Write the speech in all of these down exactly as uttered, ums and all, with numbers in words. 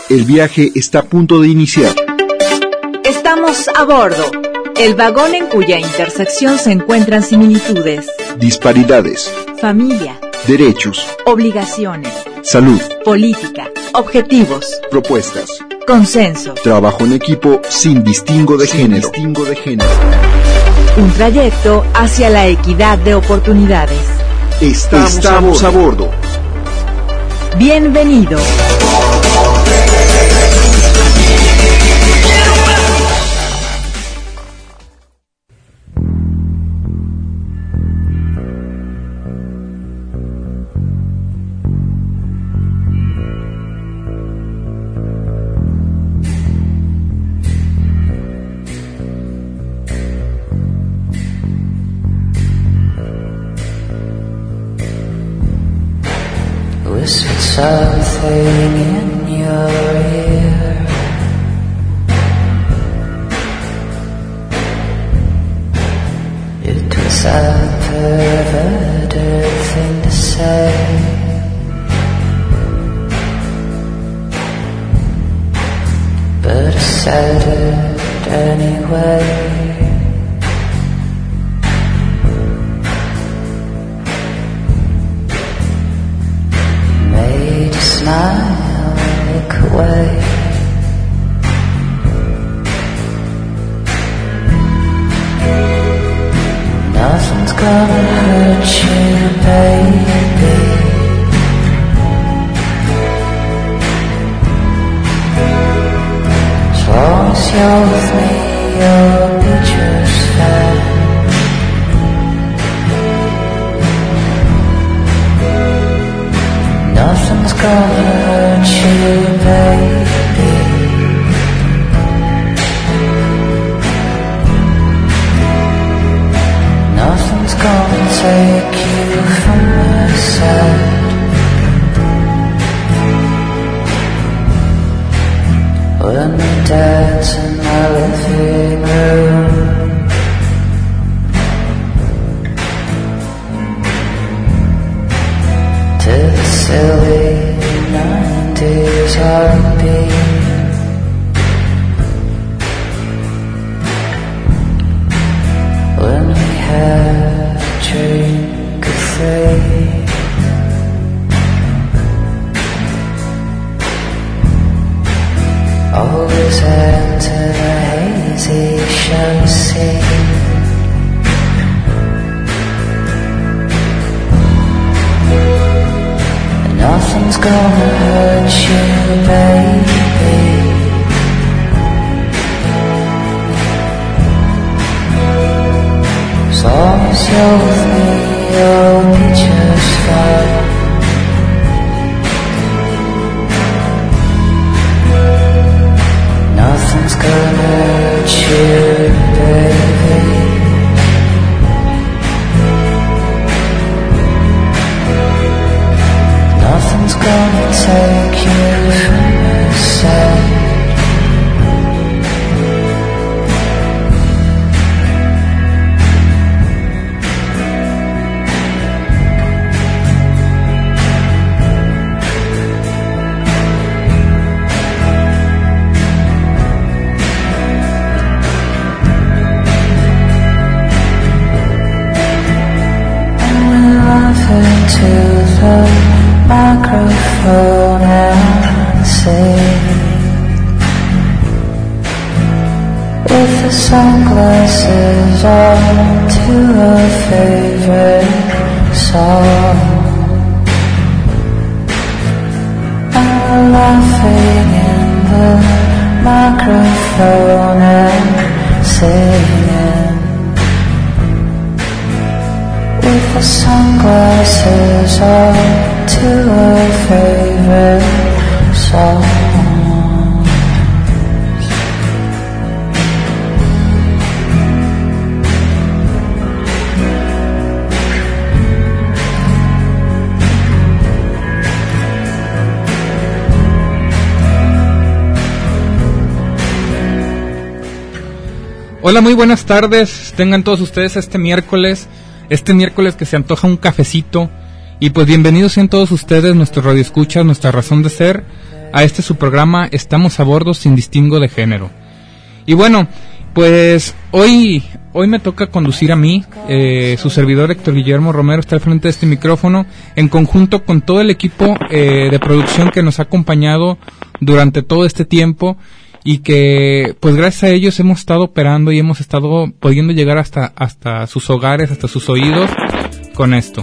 El viaje está a punto de iniciar. Estamos a bordo, el vagón en cuya intersección se encuentran similitudes, disparidades, familia, derechos, obligaciones, salud, política, objetivos, propuestas, consenso, trabajo en equipo sin distingo de sin género. Distingo de género. Un trayecto hacia la equidad de oportunidades. Estamos, Estamos a bordo. A bordo. Bienvenido. Whispered something in your ear. It was a perverted thing to say, but I said it anyway. Smile, look away. Nothing's gonna hurt you, baby. As long as you're with me, you'll be just fine. Nothing's gonna hurt you, baby. Nothing's gonna take you from my side. When we dance in my living room, to the silly nineties R and B. When we had a drink of three, always enter the hazy show scene. Nothing's gonna hurt you, baby. As long as you're with me, you'll be just fine. Nothing's gonna hurt you, baby. Nothing's gonna take you from my side. And we laugh into the microphone and sing with the sunglasses on to our favorite song. And we're laughing in the microphone and singing with the sunglasses on to our favorite song. Hola, muy buenas tardes, tengan todos ustedes este miércoles, este miércoles que se antoja un cafecito, y pues bienvenidos sean todos ustedes, nuestros radioescuchas, nuestra razón de ser, a este su programa Estamos a Bordo sin distingo de género. Y bueno, pues hoy hoy me toca conducir a mí, eh, su servidor Héctor Guillermo Romero está al frente de este micrófono, en conjunto con todo el equipo eh, de producción que nos ha acompañado durante todo este tiempo, y que pues gracias a ellos hemos estado operando y hemos estado pudiendo llegar hasta hasta sus hogares, hasta sus oídos con esto.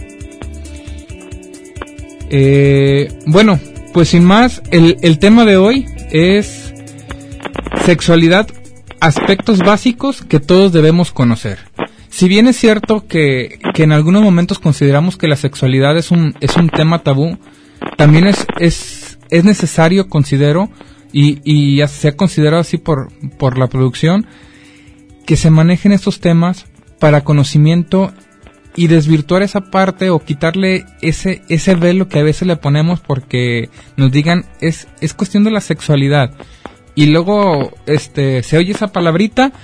Eh, bueno, pues sin más, el, el tema de hoy es sexualidad, aspectos básicos que todos debemos conocer. Si bien es cierto que, que en algunos momentos consideramos que la sexualidad es un es un tema tabú, también es es es necesario, considero, y y ya se ha considerado así por por la producción, que se manejen estos temas para conocimiento y desvirtuar esa parte o quitarle ese ese velo que a veces le ponemos porque nos digan es es cuestión de la sexualidad, y luego este se oye esa palabrita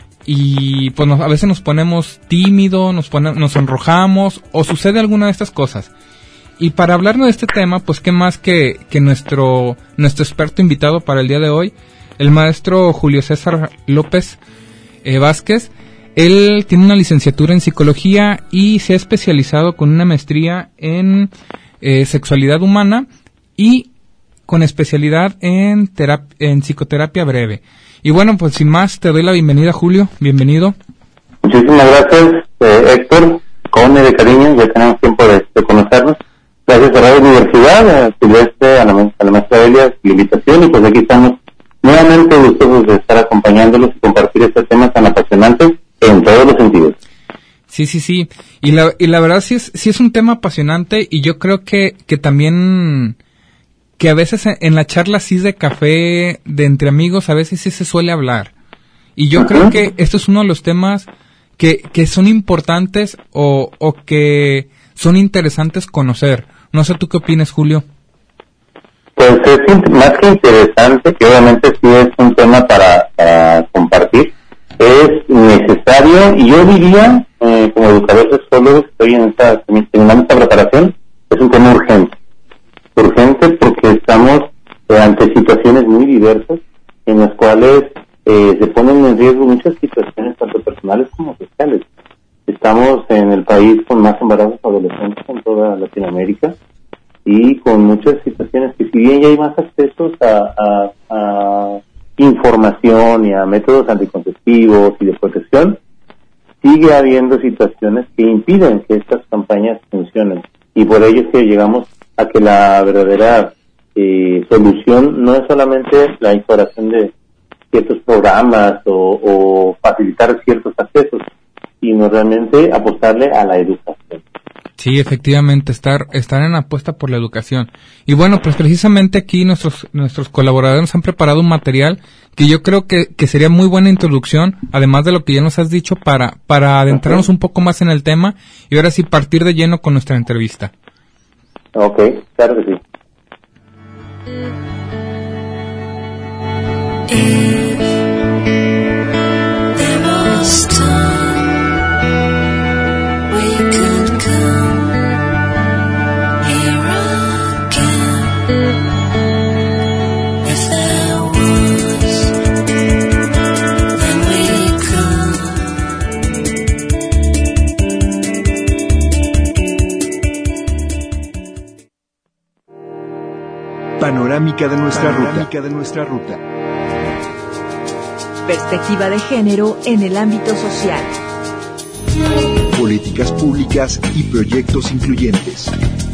y pues nos, a veces nos ponemos tímidos, nos pone, nos enrojamos o sucede alguna de estas cosas. Y para hablarnos de este tema, pues qué más que que nuestro nuestro experto invitado para el día de hoy, el maestro Julio César López eh, Vázquez. Él tiene una licenciatura en psicología y se ha especializado con una maestría en eh, sexualidad humana y con especialidad en terap- en psicoterapia breve. Y bueno, pues sin más, te doy la bienvenida, Julio. Bienvenido. Muchísimas gracias, eh, Héctor. Con de cariño, ya tenemos tiempo de, de conocernos. Gracias a la Universidad, a Silvestre, a la, a la maestra Elia, la invitación, y pues aquí estamos nuevamente gustosos de estar acompañándolos y compartir este tema tan apasionante en todos los sentidos. Sí, sí, sí. Y la, y la verdad sí es, sí es un tema apasionante, y yo creo que, que también, que a veces en, en la charla así de café, de entre amigos, a veces sí se suele hablar. Y yo uh-huh. creo que esto es uno de los temas que, que son importantes o, o que son interesantes conocer. No sé tú qué opinas, Julio. Pues es más que interesante, que obviamente sí es un tema para, para compartir. Es necesario, y yo diría, eh, como educador sexólogo, estoy en esta, terminando esta preparación, es un tema urgente. Urgente porque estamos eh, ante situaciones muy diversas en las cuales eh, se ponen en riesgo muchas situaciones, tanto personales como sociales. Estamos en el país con más embarazos adolescentes en toda Latinoamérica y con muchas situaciones que, si bien ya hay más accesos a, a, a información y a métodos anticonceptivos y de protección, sigue habiendo situaciones que impiden que estas campañas funcionen, y por ello es que llegamos a que la verdadera eh, solución no es solamente la instauración de ciertos programas o, o facilitar ciertos accesos, sino realmente apostarle a la educación. Sí, efectivamente, estar estar en apuesta por la educación. Y bueno, pues precisamente aquí nuestros nuestros colaboradores nos han preparado un material que yo creo que, que sería muy buena introducción, además de lo que ya nos has dicho, para para adentrarnos un poco más en el tema y ahora sí partir de lleno con nuestra entrevista. Ok, claro que sí. Panorámica de nuestra ruta. de nuestra ruta. Perspectiva de género en el ámbito social. Políticas públicas y proyectos incluyentes.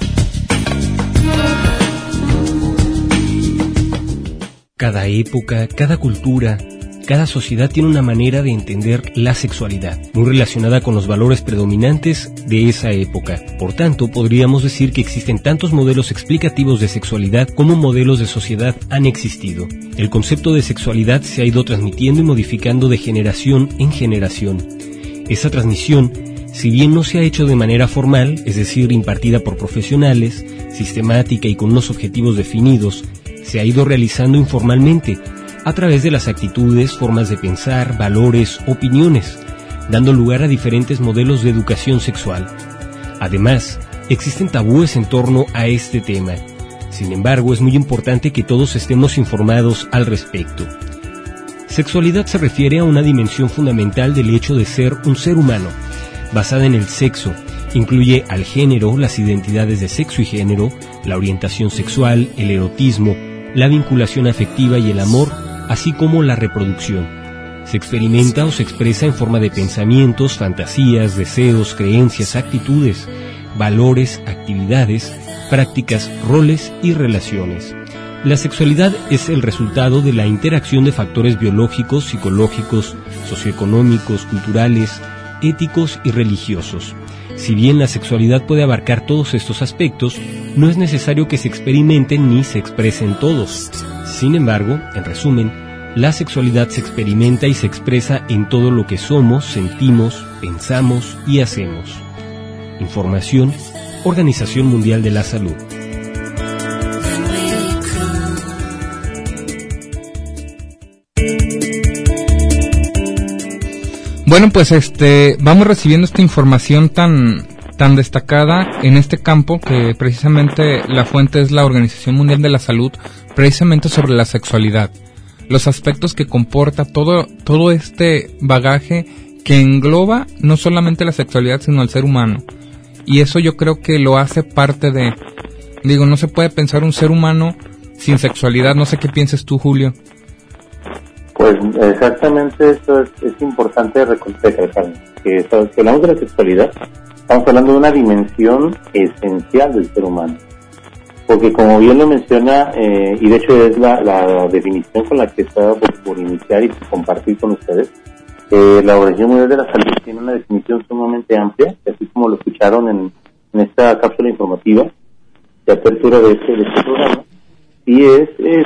Cada época, cada cultura, cada sociedad tiene una manera de entender la sexualidad, muy relacionada con los valores predominantes de esa época. Por tanto, podríamos decir que existen tantos modelos explicativos de sexualidad como modelos de sociedad han existido. El concepto de sexualidad se ha ido transmitiendo y modificando de generación en generación. Esa transmisión, si bien no se ha hecho de manera formal, es decir, impartida por profesionales, sistemática y con unos objetivos definidos, se ha ido realizando informalmente, a través de las actitudes, formas de pensar, valores, opiniones, dando lugar a diferentes modelos de educación sexual. Además, existen tabúes en torno a este tema. Sin embargo, es muy importante que todos estemos informados al respecto. Sexualidad se refiere a una dimensión fundamental del hecho de ser un ser humano, basada en el sexo. Incluye al género, las identidades de sexo y género, la orientación sexual, el erotismo, la vinculación afectiva y el amor, así como la reproducción. Se experimenta o se expresa en forma de pensamientos, fantasías, deseos, creencias, actitudes, valores, actividades, prácticas, roles y relaciones. La sexualidad es el resultado de la interacción de factores biológicos, psicológicos, socioeconómicos, culturales, éticos y religiosos. Si bien la sexualidad puede abarcar todos estos aspectos, no es necesario que se experimenten ni se expresen todos. Sin embargo, en resumen, la sexualidad se experimenta y se expresa en todo lo que somos, sentimos, pensamos y hacemos. Información, Organización Mundial de la Salud. Bueno, pues este vamos recibiendo esta información tan tan destacada en este campo, que precisamente la fuente es la Organización Mundial de la Salud, precisamente sobre la sexualidad, los aspectos que comporta todo todo este bagaje que engloba no solamente la sexualidad sino al ser humano, y eso yo creo que lo hace parte de, digo, no se puede pensar un ser humano sin sexualidad. No sé qué pienses tú, Julio. Pues exactamente eso es, es importante recordar, que si hablamos de la sexualidad, estamos hablando de una dimensión esencial del ser humano, porque como bien lo menciona, eh, y de hecho es la, la definición con la que estaba por, por iniciar y por compartir con ustedes, eh, la Organización Mundial de la Salud tiene una definición sumamente amplia, así como lo escucharon en, en esta cápsula informativa de apertura de este, de este programa, y es... es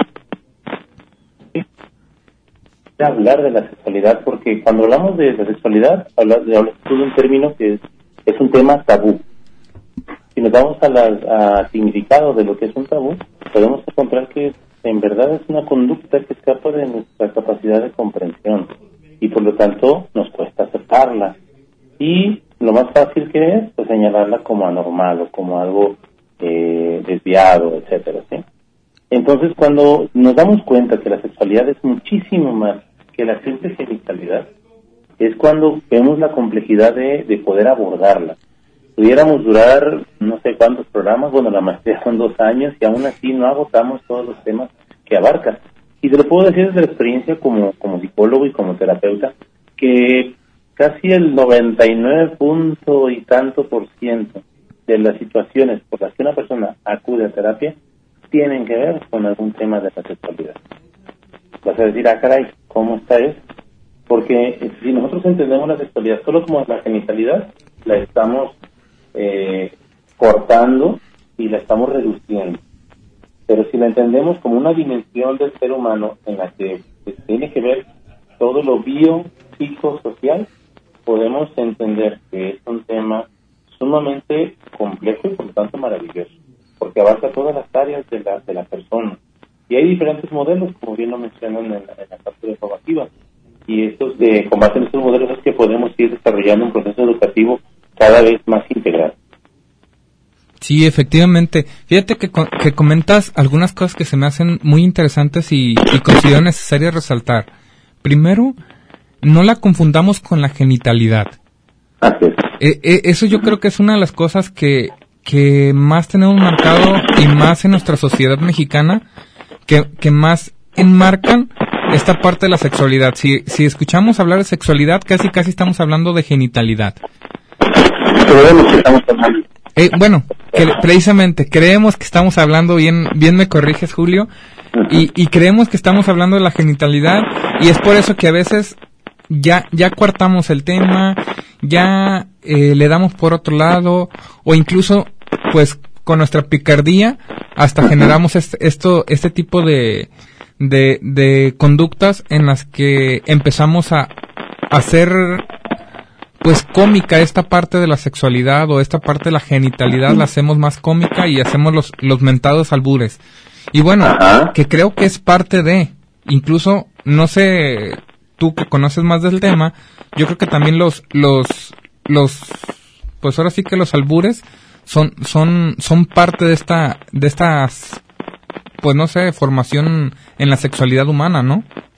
hablar de la sexualidad, porque cuando hablamos de la sexualidad hablamos de, de un término que es, es un tema tabú. Si nos vamos a la, a significado de lo que es un tabú, podemos encontrar que en verdad es una conducta que escapa de nuestra capacidad de comprensión y por lo tanto nos cuesta aceptarla, y lo más fácil que es pues señalarla como anormal o como algo eh, desviado, etcétera, ¿sí? Entonces, cuando nos damos cuenta que la sexualidad es muchísimo más que la simple genitalidad, es cuando vemos la complejidad de, de poder abordarla. Pudiéramos durar no sé cuántos programas, bueno, la maestría son dos años y aún así no agotamos todos los temas que abarca. Y te lo puedo decir desde la experiencia como, como psicólogo y como terapeuta, que casi el noventa y nueve punto y tanto por ciento de las situaciones por las que una persona acude a terapia tienen que ver con algún tema de la sexualidad. Vas a decir, ah, caray, ¿cómo está eso? Porque si nosotros entendemos la sexualidad solo como la genitalidad, la estamos eh, cortando y la estamos reduciendo. Pero si la entendemos como una dimensión del ser humano en la que pues, tiene que ver todo lo biopsicosocial, podemos entender que es un tema sumamente complejo y por lo tanto maravilloso, porque abarca todas las áreas de la, de la persona. Y hay diferentes modelos, como bien lo mencionan en la, en la cápsula informativa. Y estos, eh, con base en estos modelos es que podemos ir desarrollando un proceso educativo cada vez más integral. Sí, efectivamente. Fíjate que, que comentas algunas cosas que se me hacen muy interesantes y, y considero necesario resaltar. Primero, no la confundamos con la genitalidad. Así es. Eh, eh, eso yo creo que es una de las cosas que, que más tenemos marcado y más en nuestra sociedad mexicana, que, que más enmarcan esta parte de la sexualidad. Si, si escuchamos hablar de sexualidad, casi casi estamos hablando de genitalidad. Creemos que estamos hablando. Eh, bueno, que precisamente creemos que estamos hablando, bien bien me corriges, Julio, y, y creemos que estamos hablando de la genitalidad, y es por eso que a veces ya ya coartamos el tema, ya eh, le damos por otro lado, o incluso pues con nuestra picardía hasta generamos este, esto este tipo de de de conductas en las que empezamos a hacer pues cómica esta parte de la sexualidad, o esta parte de la genitalidad la hacemos más cómica y hacemos los los mentados albures. Y bueno, Ajá. que creo que es parte de, incluso no sé, tú que conoces más del tema, yo creo que también los los los pues ahora sí que los albures son son son parte de esta de estas pues no sé, formación en la sexualidad humana, ¿no?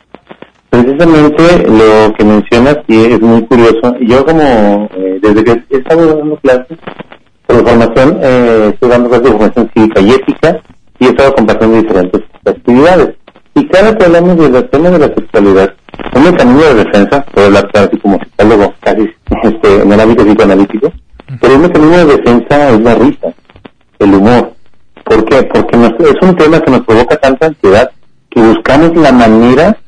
Precisamente lo que mencionas sí es muy curioso. Yo como, eh, desde que he estado dando clases por formación, eh, estoy dando clases de formación cívica y ética y he estado compartiendo diferentes actividades. Y cada que hablamos del tema de la sexualidad, un mecanismo de defensa, puedo hablar claro así como psicólogo, casi este, en el ámbito psicoanalítico, pero un mecanismo de defensa es la risa, el humor. ¿Por qué? Porque nos, es un tema que nos provoca tanta ansiedad que buscamos la manera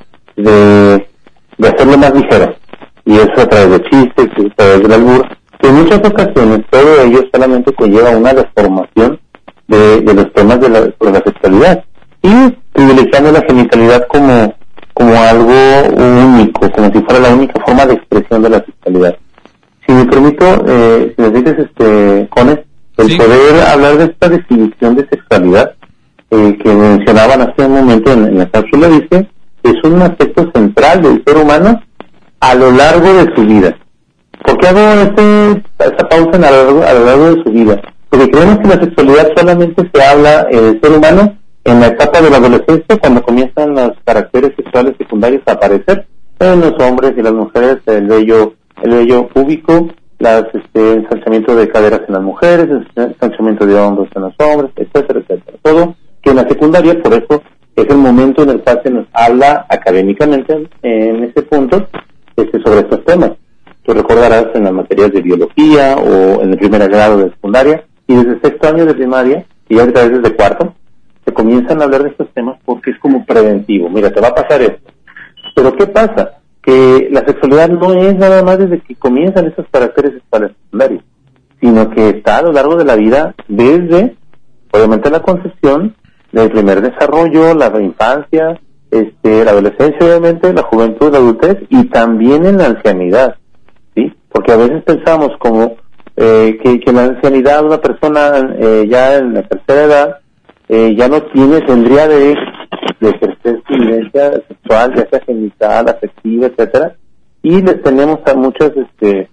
de, de hacerlo más ligero. Y eso a través de chistes, a través del albur. En muchas ocasiones todo ello solamente conlleva una deformación de, de los temas de la, de la sexualidad. Y privilegiando la genitalidad como, como algo único, como si fuera la única forma de expresión de la sexualidad. Si me permito, eh, si me dices, este, Cones, el sí. poder hablar de esta definición de sexualidad eh, que mencionaban hace un momento en, en la cápsula, dice, es un aspecto central del ser humano a lo largo de su vida. ¿Por qué hago este, esta pausa en a, lo largo, a lo largo de su vida? Porque creemos que la sexualidad solamente se habla en el ser humano en la etapa de la adolescencia, cuando comienzan los caracteres sexuales secundarios a aparecer en los hombres y las mujeres, el vello, el vello púbico, las, este, ensanchamiento de caderas en las mujeres, el ensanchamiento de hombros en los hombres, etcétera, etcétera. Todo que en la secundaria, por eso es el momento en el cual se nos habla académicamente en ese punto este, sobre estos temas. Tú recordarás en las materias de biología o en el primer grado de secundaria y desde el sexto año de primaria y ya a veces de cuarto se comienzan a hablar de estos temas porque es como preventivo. Mira, te va a pasar esto. Pero ¿qué pasa? Que la sexualidad no es nada más desde que comienzan esos caracteres sexuales secundarios, sino que está a lo largo de la vida desde, obviamente, la concepción, del primer desarrollo, la infancia, este, la adolescencia, obviamente, la juventud, la adultez y también en la ancianidad, ¿sí? Porque a veces pensamos como eh, que, que en la ancianidad una persona eh, ya en la tercera edad eh, ya no tiene, tendría de, de ejercer su vivencia sexual, ya sea genital, afectiva, etcétera, y les tenemos a muchos este,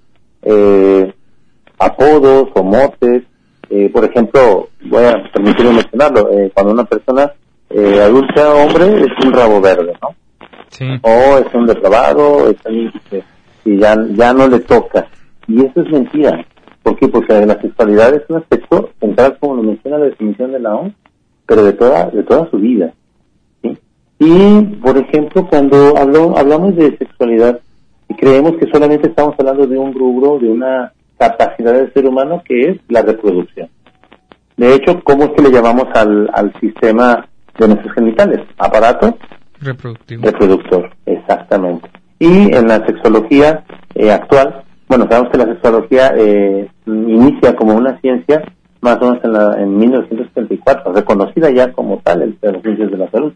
eh, apodos o motes. Eh, por ejemplo, voy a permitirme mencionarlo, eh, cuando una persona eh, adulta, hombre, es un rabo verde, ¿no? Sí. O es un depravado, es alguien que, que ya, ya no le toca. Y eso es mentira. ¿Por qué? Porque la sexualidad es un aspecto central, como lo menciona la definición de la O M S, pero de toda, de toda su vida, ¿sí? Y, por ejemplo, cuando hablo, hablamos de sexualidad y creemos que solamente estamos hablando de un rubro, de una capacidad del ser humano que es la reproducción. De hecho, ¿cómo es que le llamamos al, al sistema de nuestros genitales? Aparato reproductivo. Reproductor, exactamente. Y en la sexología eh, actual, bueno, sabemos que la sexología eh, inicia como una ciencia más o menos en, la, en mil novecientos setenta y cuatro, reconocida ya como tal entre los ciencias de la salud.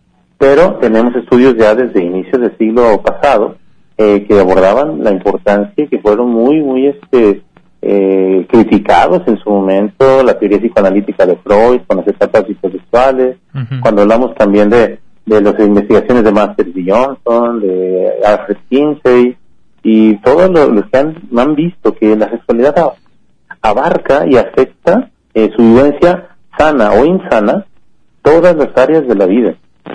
Pero tenemos estudios ya desde inicios del siglo pasado Eh, que abordaban la importancia y que fueron muy, muy este eh, criticados en su momento, la teoría psicoanalítica de Freud, con las etapas psicosexuales, uh-huh. Cuando hablamos también de, de las investigaciones de Masters y Johnson, de Alfred Kinsey, y todos los, los que han, han visto que la sexualidad abarca y afecta eh, su vivencia sana o insana, todas las áreas de la vida.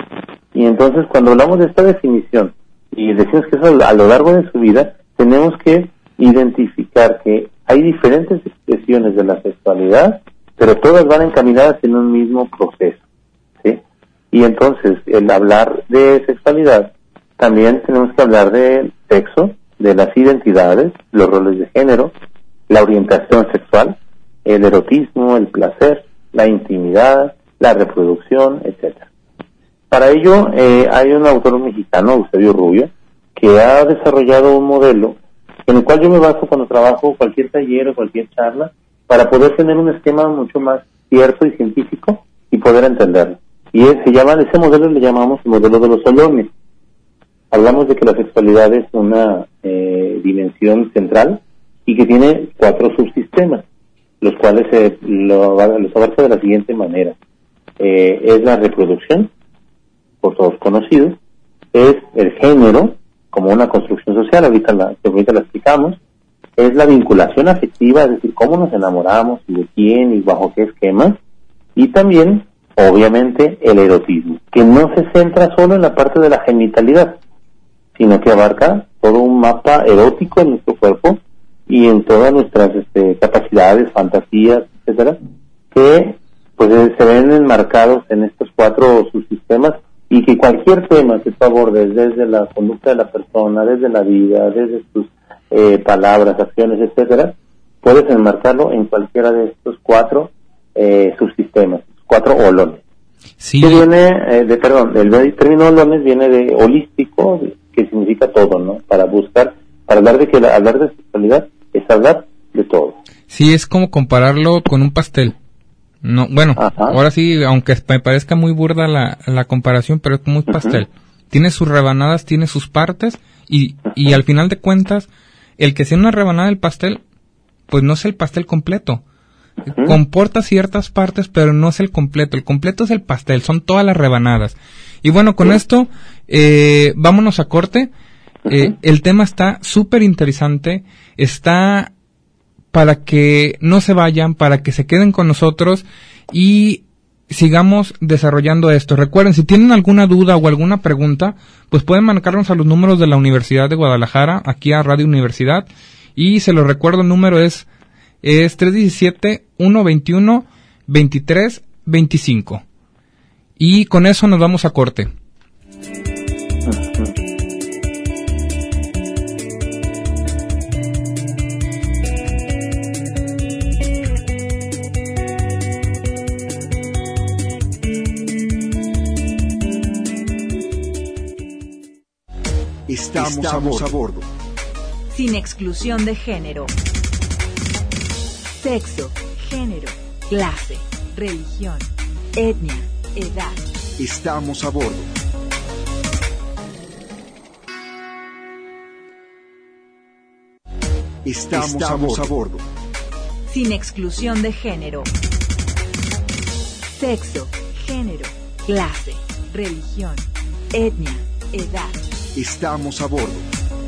Y entonces cuando hablamos de esta definición, y decimos que eso a lo largo de su vida, tenemos que identificar que hay diferentes expresiones de la sexualidad, pero todas van encaminadas en un mismo proceso, ¿sí? Y entonces, el hablar de sexualidad, también tenemos que hablar del sexo, de las identidades, los roles de género, la orientación sexual, el erotismo, el placer, la intimidad, la reproducción, etcétera. Para ello, eh, hay un autor mexicano, Eusebio Rubio, que ha desarrollado un modelo en el cual yo me baso cuando trabajo cualquier taller o cualquier charla para poder tener un esquema mucho más cierto y científico y poder entenderlo. Y es, se llama, ese modelo le llamamos el modelo de los solones. Hablamos de que la sexualidad es una eh, dimensión central y que tiene cuatro subsistemas, los cuales eh, lo, los abarca de la siguiente manera. Eh, es la reproducción, por todos conocidos, es el género, como una construcción social, ahorita la, ahorita la explicamos, es la vinculación afectiva, es decir, cómo nos enamoramos y de quién y bajo qué esquema, y también obviamente el erotismo, que no se centra solo en la parte de la genitalidad, sino que abarca todo un mapa erótico en nuestro cuerpo y en todas nuestras este, capacidades, fantasías, etcétera, que pues se ven enmarcados en estos cuatro subsistemas, y que cualquier tema que tú abordes, desde la conducta de la persona, desde la vida, desde sus eh, palabras, acciones, etcétera, puedes enmarcarlo en cualquiera de estos cuatro eh, subsistemas, cuatro olones. Sí. Que viene, eh, de, perdón, el término olones viene de holístico, que significa todo, ¿no? Para buscar, para hablar de que la, hablar de sexualidad es hablar de todo. Sí, es como compararlo con un pastel. No, bueno, Ajá. ahora sí, aunque me parezca muy burda la, la comparación, pero es como un pastel. Uh-huh. Tiene sus rebanadas, tiene sus partes, y, uh-huh. y al final de cuentas, el que sea una rebanada del pastel, pues no es el pastel completo. Uh-huh. Comporta ciertas partes, pero no es el completo. El completo es el pastel, son todas las rebanadas. Y bueno, con uh-huh. esto, eh, vámonos a corte. Eh, uh-huh. El tema está súper interesante, está para que no se vayan, para que se queden con nosotros y sigamos desarrollando esto. Recuerden, si tienen alguna duda o alguna pregunta, pues pueden marcarnos a los números de la Universidad de Guadalajara, aquí a Radio Universidad, y se los recuerdo, el número es, es tres uno siete, uno dos uno, dos tres dos cinco. Y con eso nos vamos a corte. Estamos, Estamos a, bordo. a bordo. Sin exclusión de género. Sexo, género, clase, religión, etnia, edad. Estamos a bordo. Estamos, Estamos a, bordo. a bordo. Sin exclusión de género. Sexo, género, clase, religión, etnia, edad. Estamos a bordo.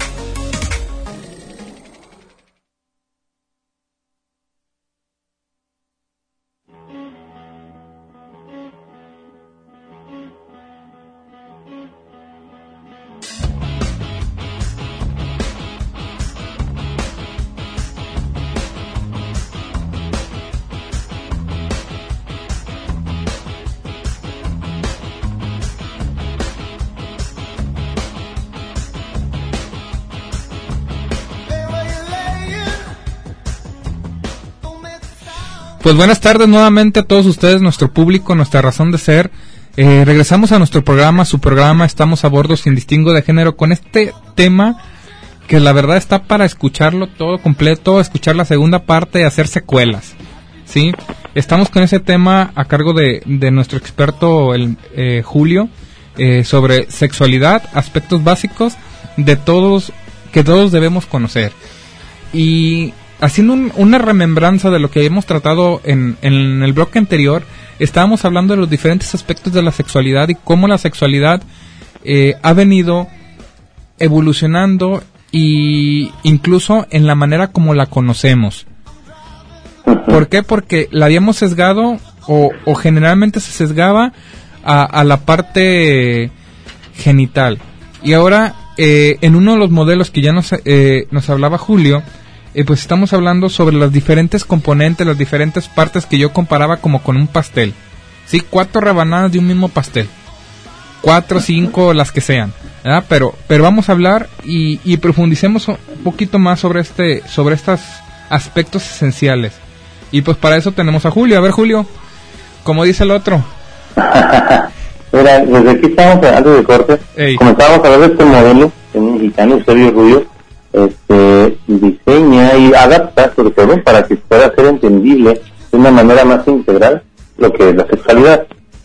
Pues buenas tardes nuevamente a todos ustedes, nuestro público, nuestra razón de ser. Eh, regresamos a nuestro programa, su programa Estamos a Bordo sin distingo de género, con este tema que la verdad está para escucharlo todo completo, escuchar la segunda parte y hacer secuelas, ¿sí? Estamos con ese tema a cargo de, de nuestro experto el, eh, Julio, eh, sobre sexualidad, aspectos básicos de todos, que todos debemos conocer. Y haciendo un, una remembranza de lo que hemos tratado en, en el bloque anterior, estábamos hablando de los diferentes aspectos de la sexualidad y cómo la sexualidad eh, ha venido evolucionando, y incluso en la manera como la conocemos. ¿Por qué? Porque la habíamos sesgado, o, o generalmente se sesgaba a, a la parte genital. Y ahora, eh, en uno de los modelos que ya nos, eh, nos hablaba Julio, Eh, pues estamos hablando sobre las diferentes componentes, las diferentes partes que yo comparaba como con un pastel. Sí, cuatro rebanadas de un mismo pastel. Cuatro, cinco, las que sean, ¿verdad? Pero, pero vamos a hablar y, y profundicemos un poquito más sobre este, sobre estos aspectos esenciales. Y pues para eso tenemos a Julio. A ver, Julio, como dice el otro. Mira, desde aquí estamos hablando de corte. Ey. Comenzábamos a hablar de este modelo, que es mexicano, Eusebio Rubio. Este, diseña y adapta, sobre todo, para que pueda ser entendible de una manera más integral lo que es la sexualidad.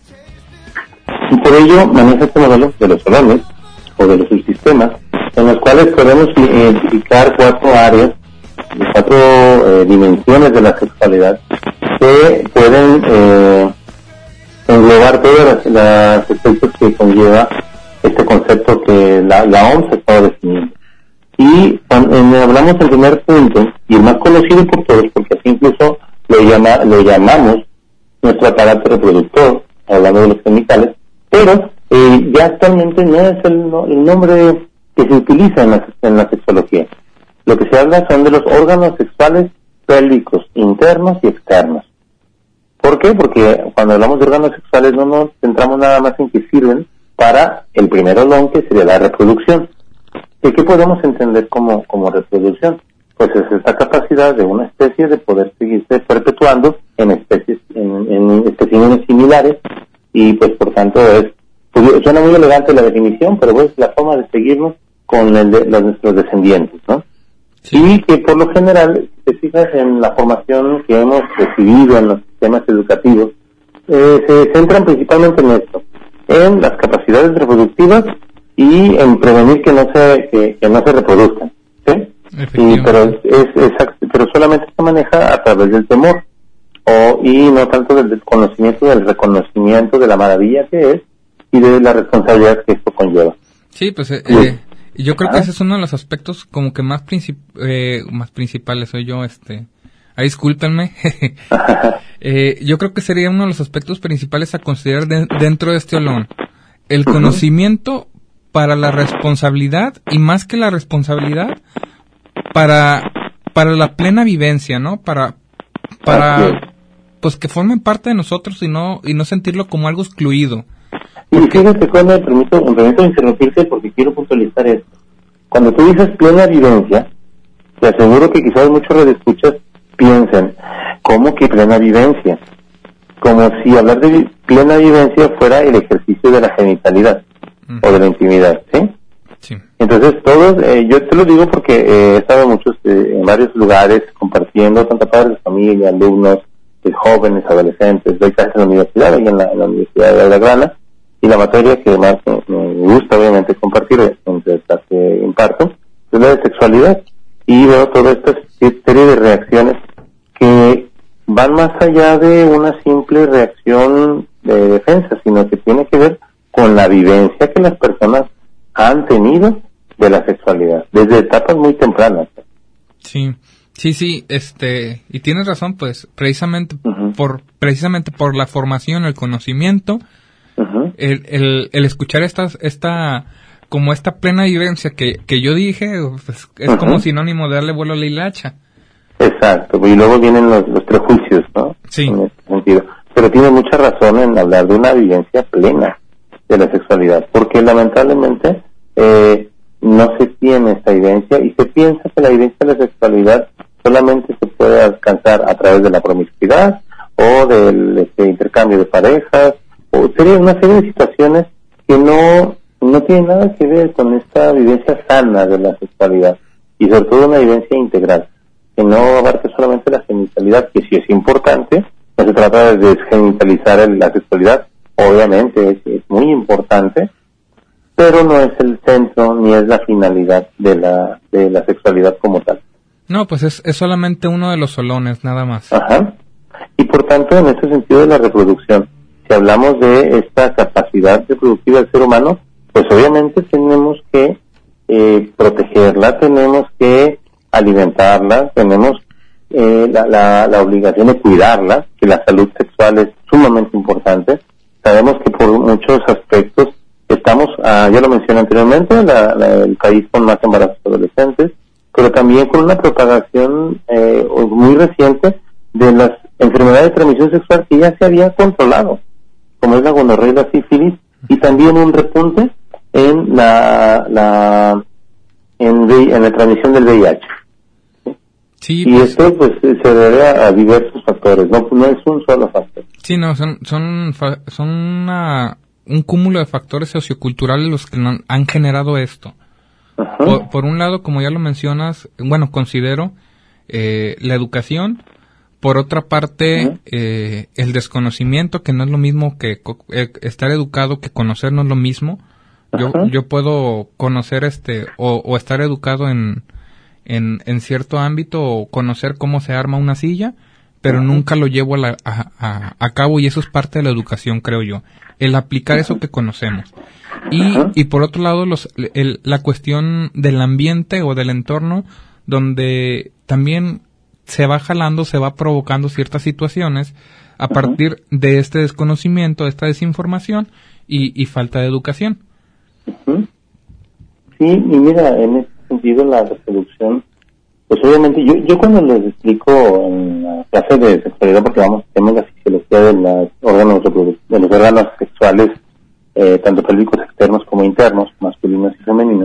Y por ello maneja este modelo de los olones o de los subsistemas, en los cuales podemos identificar cuatro áreas, cuatro eh, dimensiones de la sexualidad que pueden eh, englobar todos los aspectos que conlleva este concepto que la, la O M S está definiendo. Y cuando eh, hablamos del primer punto, y el más conocido por todos, porque así incluso lo llama, lo llamamos nuestro aparato reproductor, hablando de los genitales, pero eh, ya actualmente no es el, no, el nombre que se utiliza en la, en la sexología. Lo que se habla son de los órganos sexuales pélvicos, internos y externos. ¿Por qué? Porque cuando hablamos de órganos sexuales no nos centramos nada más en que sirven para el primer olón, que sería la reproducción. ¿Y qué podemos entender como, como reproducción? Pues es esta capacidad de una especie de poder seguirse perpetuando en especies, en, en especímenes similares, y pues por tanto es, pues, suena muy elegante la definición, pero es la forma de seguirnos con el de, los nuestros descendientes, ¿no? Sí. Y que por lo general, si te fijas en la formación que hemos recibido en los sistemas educativos, eh, se centran principalmente en esto, en las capacidades reproductivas y en prevenir que no se que, que no se reproduzcan, ¿sí? Y, pero es, es exacto, pero solamente se maneja a través del temor, o y no tanto del desconocimiento, del reconocimiento de la maravilla que es y de la responsabilidad que esto conlleva. Sí, pues eh, eh, yo creo que ese es uno de los aspectos como que más princip eh, más principales. Soy yo, este, ah, discúlpenme. eh, yo creo que sería uno de los aspectos principales a considerar de, dentro de este olón, el uh-huh. conocimiento para la responsabilidad, y más que la responsabilidad, para para la plena vivencia, ¿no? Para para pues que formen parte de nosotros y no y no sentirlo como algo excluido. Y fíjate, cuando me permito, me permito interrumpirte porque quiero puntualizar esto. Cuando tú dices plena vivencia, te aseguro que quizás muchos radioescuchas piensen, ¿cómo que plena vivencia? Como si hablar de vi plena vivencia fuera el ejercicio de la genitalidad uh-huh. o de la intimidad, ¿sí? Sí. Entonces todos, eh, yo te lo digo porque eh, he estado muchos, eh, en varios lugares compartiendo, tanto padres de familia, alumnos, eh, jóvenes, adolescentes, doy clases en la universidad, ahí en la, en la Universidad de La Grana, y la materia que más me, me gusta obviamente compartir entre las que imparto es la de sexualidad, y veo toda esta serie de reacciones que van más allá de una simple reacción de defensa, sino que tiene que ver con la vivencia que las personas han tenido de la sexualidad desde etapas muy tempranas. Sí, sí, sí, este, y tienes razón, pues, precisamente uh-huh. por precisamente por la formación, el conocimiento, uh-huh. el, el el escuchar estas esta como esta plena vivencia que que yo dije, pues, es uh-huh. como sinónimo de darle vuelo a la hilacha. Exacto, y luego vienen los, los prejuicios, ¿no? Sí. En este sentido. Pero tiene mucha razón en hablar de una vivencia plena de la sexualidad, porque lamentablemente eh, no se tiene esta vivencia, y se piensa que la vivencia de la sexualidad solamente se puede alcanzar a través de la promiscuidad o del este, intercambio de parejas, o sería una serie de situaciones que no no tienen nada que ver con esta vivencia sana de la sexualidad, y sobre todo una vivencia integral que no abarque solamente la genitalidad, que sí es importante. No se trata de desgenitalizar el, la sexualidad, obviamente es, es muy importante, pero no es el centro ni es la finalidad de la de la sexualidad como tal. No, pues es, es solamente uno de los solones, nada más. Ajá. Y por tanto, en este sentido de la reproducción, si hablamos de esta capacidad reproductiva del ser humano, pues obviamente tenemos que eh, protegerla, tenemos que alimentarla, tenemos eh, la, la, la obligación de cuidarla, que la salud sexual es sumamente importante. Sabemos que por muchos aspectos estamos, ah, ya lo mencioné anteriormente, la, la, el país con más embarazos adolescentes, pero también con una propagación eh, muy reciente de las enfermedades de transmisión sexual que ya se había controlado, como es la gonorrea y la sífilis, y también un repunte en la, la en, en la transmisión del V I H. Sí, y pues, esto pues se debe a, a diversos factores, no no es un solo factor. Sí, no, son son son una, un cúmulo de factores socioculturales los que no, han generado esto. Por, por un lado, como ya lo mencionas, bueno, considero eh, la educación. Por otra parte, uh-huh. eh, el desconocimiento, que no es lo mismo que eh, estar educado, que conocer no es lo mismo. Yo uh-huh. yo puedo conocer este o, o estar educado en, en en cierto ámbito, o conocer cómo se arma una silla, pero uh-huh. nunca lo llevo a, la, a, a, a cabo, y eso es parte de la educación, creo yo, el aplicar uh-huh. eso que conocemos. Y uh-huh. y por otro lado, los el, la cuestión del ambiente o del entorno, donde también se va jalando, se va provocando ciertas situaciones a partir uh-huh. de este desconocimiento, de esta desinformación y, y falta de educación. Uh-huh. Sí, y mira, en ese sentido la reproducción, pues obviamente yo yo cuando les explico en la clase de sexualidad, porque vamos, tenemos la fisiología de los órganos reproduc- de los órganos sexuales, eh, tanto pélvicos externos como internos, masculinos y femeninos,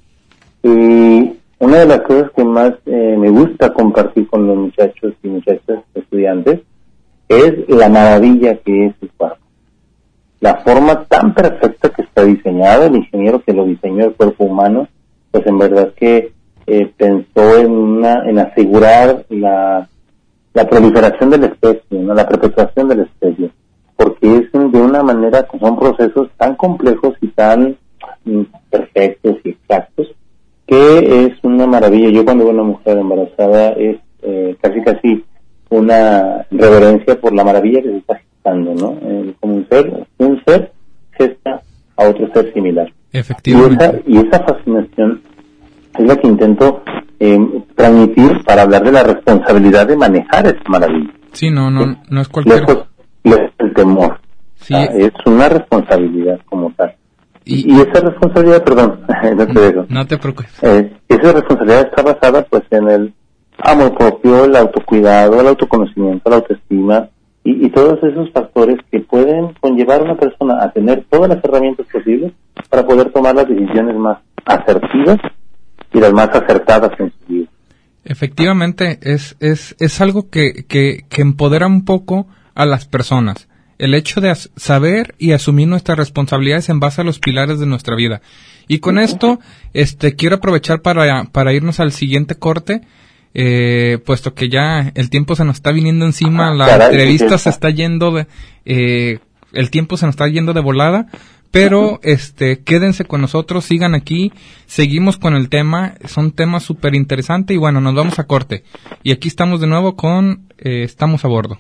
y una de las cosas que más eh, me gusta compartir con los muchachos y muchachas estudiantes es la maravilla que es el cuerpo. La forma tan perfecta que está diseñado, el ingeniero que lo diseñó el cuerpo humano, pues en verdad que eh, pensó en una en asegurar la, la proliferación de la especie, ¿no? La perpetuación de la especie, porque es de una manera, son procesos tan complejos y tan mm, perfectos y exactos, que es una maravilla. Yo cuando veo a una mujer embarazada es eh, casi casi una reverencia por la maravilla que se está gestando, ¿no? Eh, como un ser, un ser gesta a otro ser similar. Efectivamente. Y esa, y esa fascinación es la que intento eh, transmitir para hablar de la responsabilidad de manejar esa maravilla. Sí, no, no, no es cualquier... Lejos, lejos el temor. Sí. O sea, es una responsabilidad como tal. Y, y esa responsabilidad, perdón, no te dejo. No te preocupes. Eh, esa responsabilidad está basada pues en el amor propio, el autocuidado, el autoconocimiento, la autoestima y, y todos esos factores que pueden conllevar a una persona a tener todas las herramientas posibles para poder tomar las decisiones más asertivas y las más acertadas en su vida. Efectivamente, es es es algo que, que, que empodera un poco a las personas. El hecho de as- saber y asumir nuestras responsabilidades en base a los pilares de nuestra vida. Y con esto, este, quiero aprovechar para, para irnos al siguiente corte, eh, puesto que ya el tiempo se nos está viniendo encima, la Caray, entrevista sí, se está yendo de, eh, el tiempo se nos está yendo de volada, pero, este, quédense con nosotros, sigan aquí, seguimos con el tema, son temas súper interesantes y bueno, nos vamos a corte. Y aquí estamos de nuevo con, eh, estamos a bordo.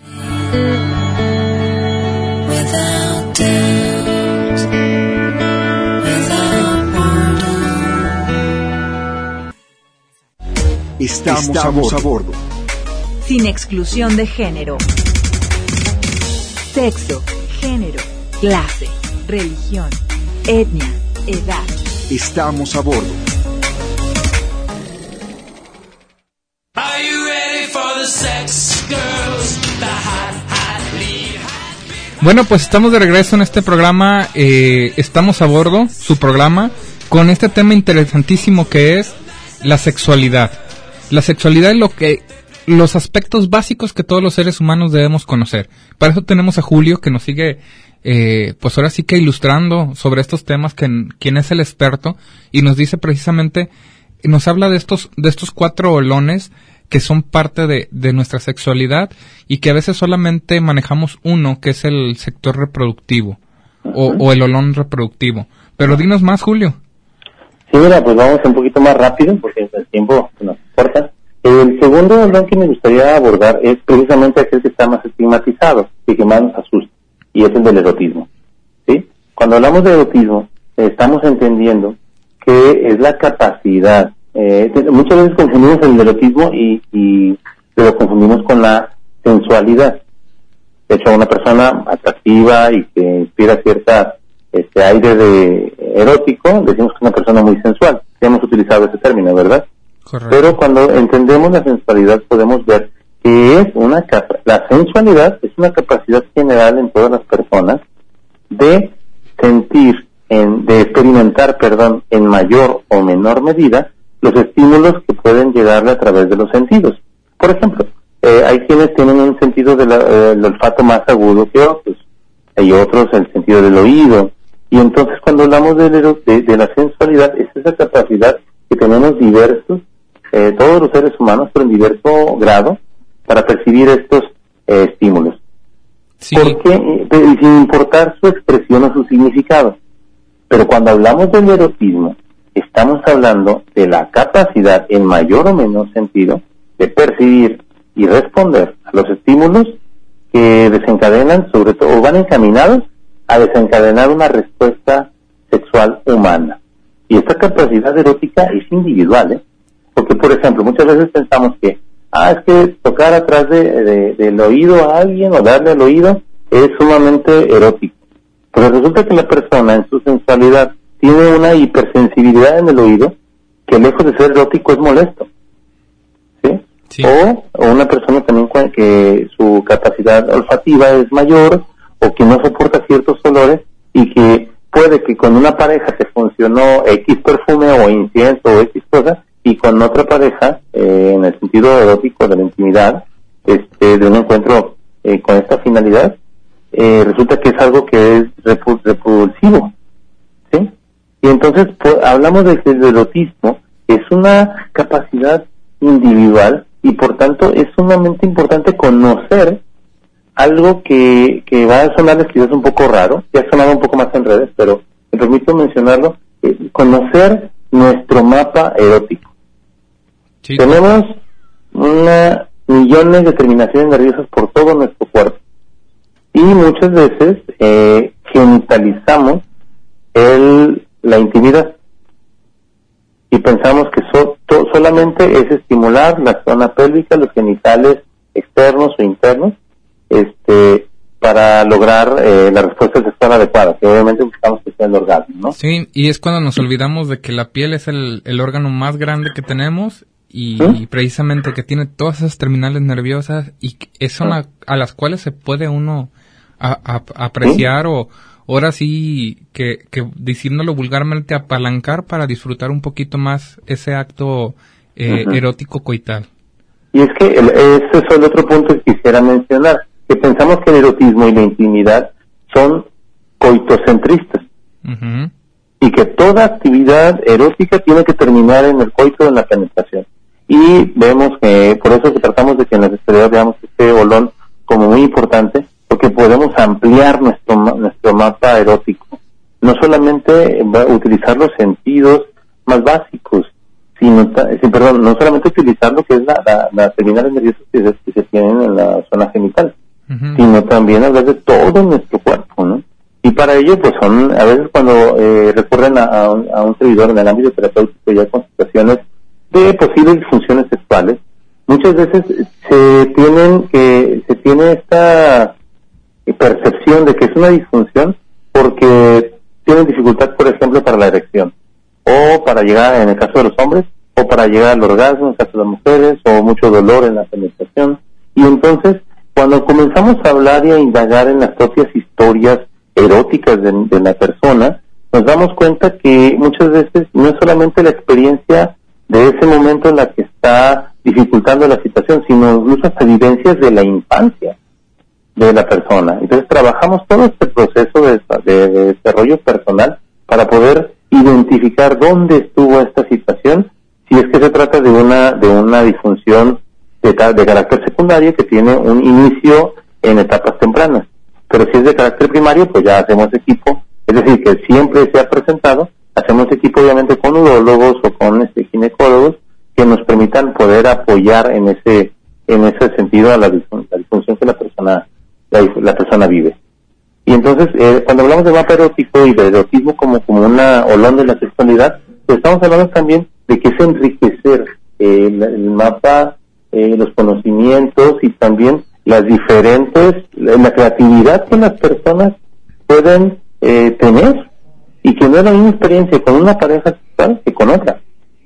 Estamos, Estamos a, bordo. a bordo. Sin exclusión de género. Sexo, género, clase, religión, etnia, edad. Estamos a bordo. Are you ready for the sex girls? The hot, hot lead. Bueno, pues estamos de regreso en este programa, eh, Estamos a bordo, su programa, con este tema interesantísimo que es la sexualidad. La sexualidad es lo que, los aspectos básicos que todos los seres humanos debemos conocer. Para eso tenemos a Julio que nos sigue, eh, pues ahora sí que ilustrando sobre estos temas, que, quien es el experto, y nos dice precisamente, nos habla de estos, de estos cuatro olones que son parte de, de nuestra sexualidad y que a veces solamente manejamos uno, que es el sector reproductivo, o, o el olón reproductivo. Pero dinos más, Julio. Sí, mira, pues vamos un poquito más rápido porque el tiempo nos corta. El segundo olón que me gustaría abordar es precisamente aquel que está más estigmatizado y que más nos asusta, y es el del erotismo. ¿Sí? Cuando hablamos de erotismo, eh, estamos entendiendo que es la capacidad. Eh, muchas veces confundimos el erotismo y, y lo confundimos con la sensualidad. De hecho, una persona atractiva y que inspira cierta este aire de erótico, decimos que es una persona muy sensual. Ya hemos utilizado ese término, ¿verdad? Correcto. Pero cuando entendemos la sensualidad podemos ver que es una capa, la sensualidad es una capacidad general en todas las personas de sentir, en, de experimentar, perdón, en mayor o menor medida los estímulos que pueden llegarle a través de los sentidos. Por ejemplo, eh, hay quienes tienen un sentido del eh, olfato más agudo que otros, hay otros el sentido del oído, y entonces cuando hablamos de, de, de la sensualidad es esa capacidad que tenemos diversos, eh, todos los seres humanos, pero en diverso grado, para percibir estos eh, estímulos. Sí. Porque, eh, sin importar su expresión o su significado. Pero cuando hablamos del erotismo, estamos hablando de la capacidad, en mayor o menor sentido, de percibir y responder a los estímulos que desencadenan, sobre todo, o van encaminados a desencadenar una respuesta sexual humana. Y esta capacidad erótica es individual, ¿eh? Porque, por ejemplo, muchas veces pensamos que ah, es que tocar atrás de, de, del oído a alguien o darle al oído es sumamente erótico. Pero resulta que la persona en su sensualidad tiene una hipersensibilidad en el oído que lejos de ser erótico es molesto. ¿Sí? Sí. O, o una persona también que su capacidad olfativa es mayor o que no soporta ciertos olores y que puede que con una pareja te funcionó X perfume o incienso o X cosa y con otra pareja, eh, en el sentido erótico de la intimidad, este, de un encuentro eh, con esta finalidad, eh, resulta que es algo que es repu- repulsivo, ¿sí? Y entonces pues, hablamos de que el erotismo es una capacidad individual y por tanto es sumamente importante conocer algo que, que va a sonarles quizás un poco raro, ya ha sonado un poco más en redes, pero me permito mencionarlo, eh, conocer nuestro mapa erótico. Sí. Tenemos una, millones de terminaciones nerviosas por todo nuestro cuerpo y muchas veces eh, genitalizamos el, la intimidad y pensamos que so, to, solamente es estimular la zona pélvica, los genitales externos o internos, este para lograr eh, la respuesta sexual adecuada, que obviamente buscamos que sea el orgasmo, ¿no? Sí, y es cuando nos olvidamos de que la piel es el, el órgano más grande que tenemos y, ¿sí? y precisamente que tiene todas esas terminales nerviosas y son a, a las cuales se puede uno a, a, apreciar ¿sí? o ahora sí que, que diciéndolo vulgarmente apalancar para disfrutar un poquito más ese acto eh, uh-huh. erótico coital. Y es que el, ese es el otro punto que quisiera mencionar, que pensamos que el erotismo y la intimidad son coitocentristas uh-huh. y que toda actividad erótica tiene que terminar en el coito, en la penetración. Y vemos que por eso que tratamos de que en la sexualidad veamos este bolón como muy importante, porque podemos ampliar nuestro nuestro mapa erótico. No solamente utilizar los sentidos más básicos, sino, sí, perdón, no solamente utilizar lo que es la, la, la terminales nerviosas que se, que se tienen en la zona genital, uh-huh. sino también hablar de todo nuestro cuerpo, ¿no? Y para ello, pues son, a veces cuando eh, recurren a, a, un, a un servidor en el ámbito terapéutico ya con situaciones de posibles disfunciones sexuales, muchas veces se tienen que, se tiene esta percepción de que es una disfunción porque tienen dificultad, por ejemplo, para la erección, o para llegar, en el caso de los hombres, o para llegar al orgasmo, en el caso de las mujeres, o mucho dolor en la penetración. Y entonces, cuando comenzamos a hablar y a indagar en las propias historias eróticas de, de la persona, nos damos cuenta que muchas veces no es solamente la experiencia de ese momento en la que está dificultando la situación, sino incluso hasta vivencias de la infancia de la persona. Entonces trabajamos todo este proceso de, de, de desarrollo personal para poder identificar dónde estuvo esta situación, si es que se trata de una de una disfunción de, de carácter secundario que tiene un inicio en etapas tempranas. Pero si es de carácter primario, pues ya hacemos equipo, es decir, que siempre se ha presentado, hacemos equipo obviamente con urólogos o con este ginecólogos que nos permitan poder apoyar en ese en ese sentido a la disfunción, la disfunción que la persona la, la persona vive. Y entonces, eh, cuando hablamos de mapa erótico y de erotismo como, como una olón de la sexualidad, pues estamos hablando también de que es enriquecer eh, el, el mapa, eh, los conocimientos y también las diferentes, la, la creatividad que las personas pueden eh, tener y que no es la misma experiencia con una pareja sexual que con otra.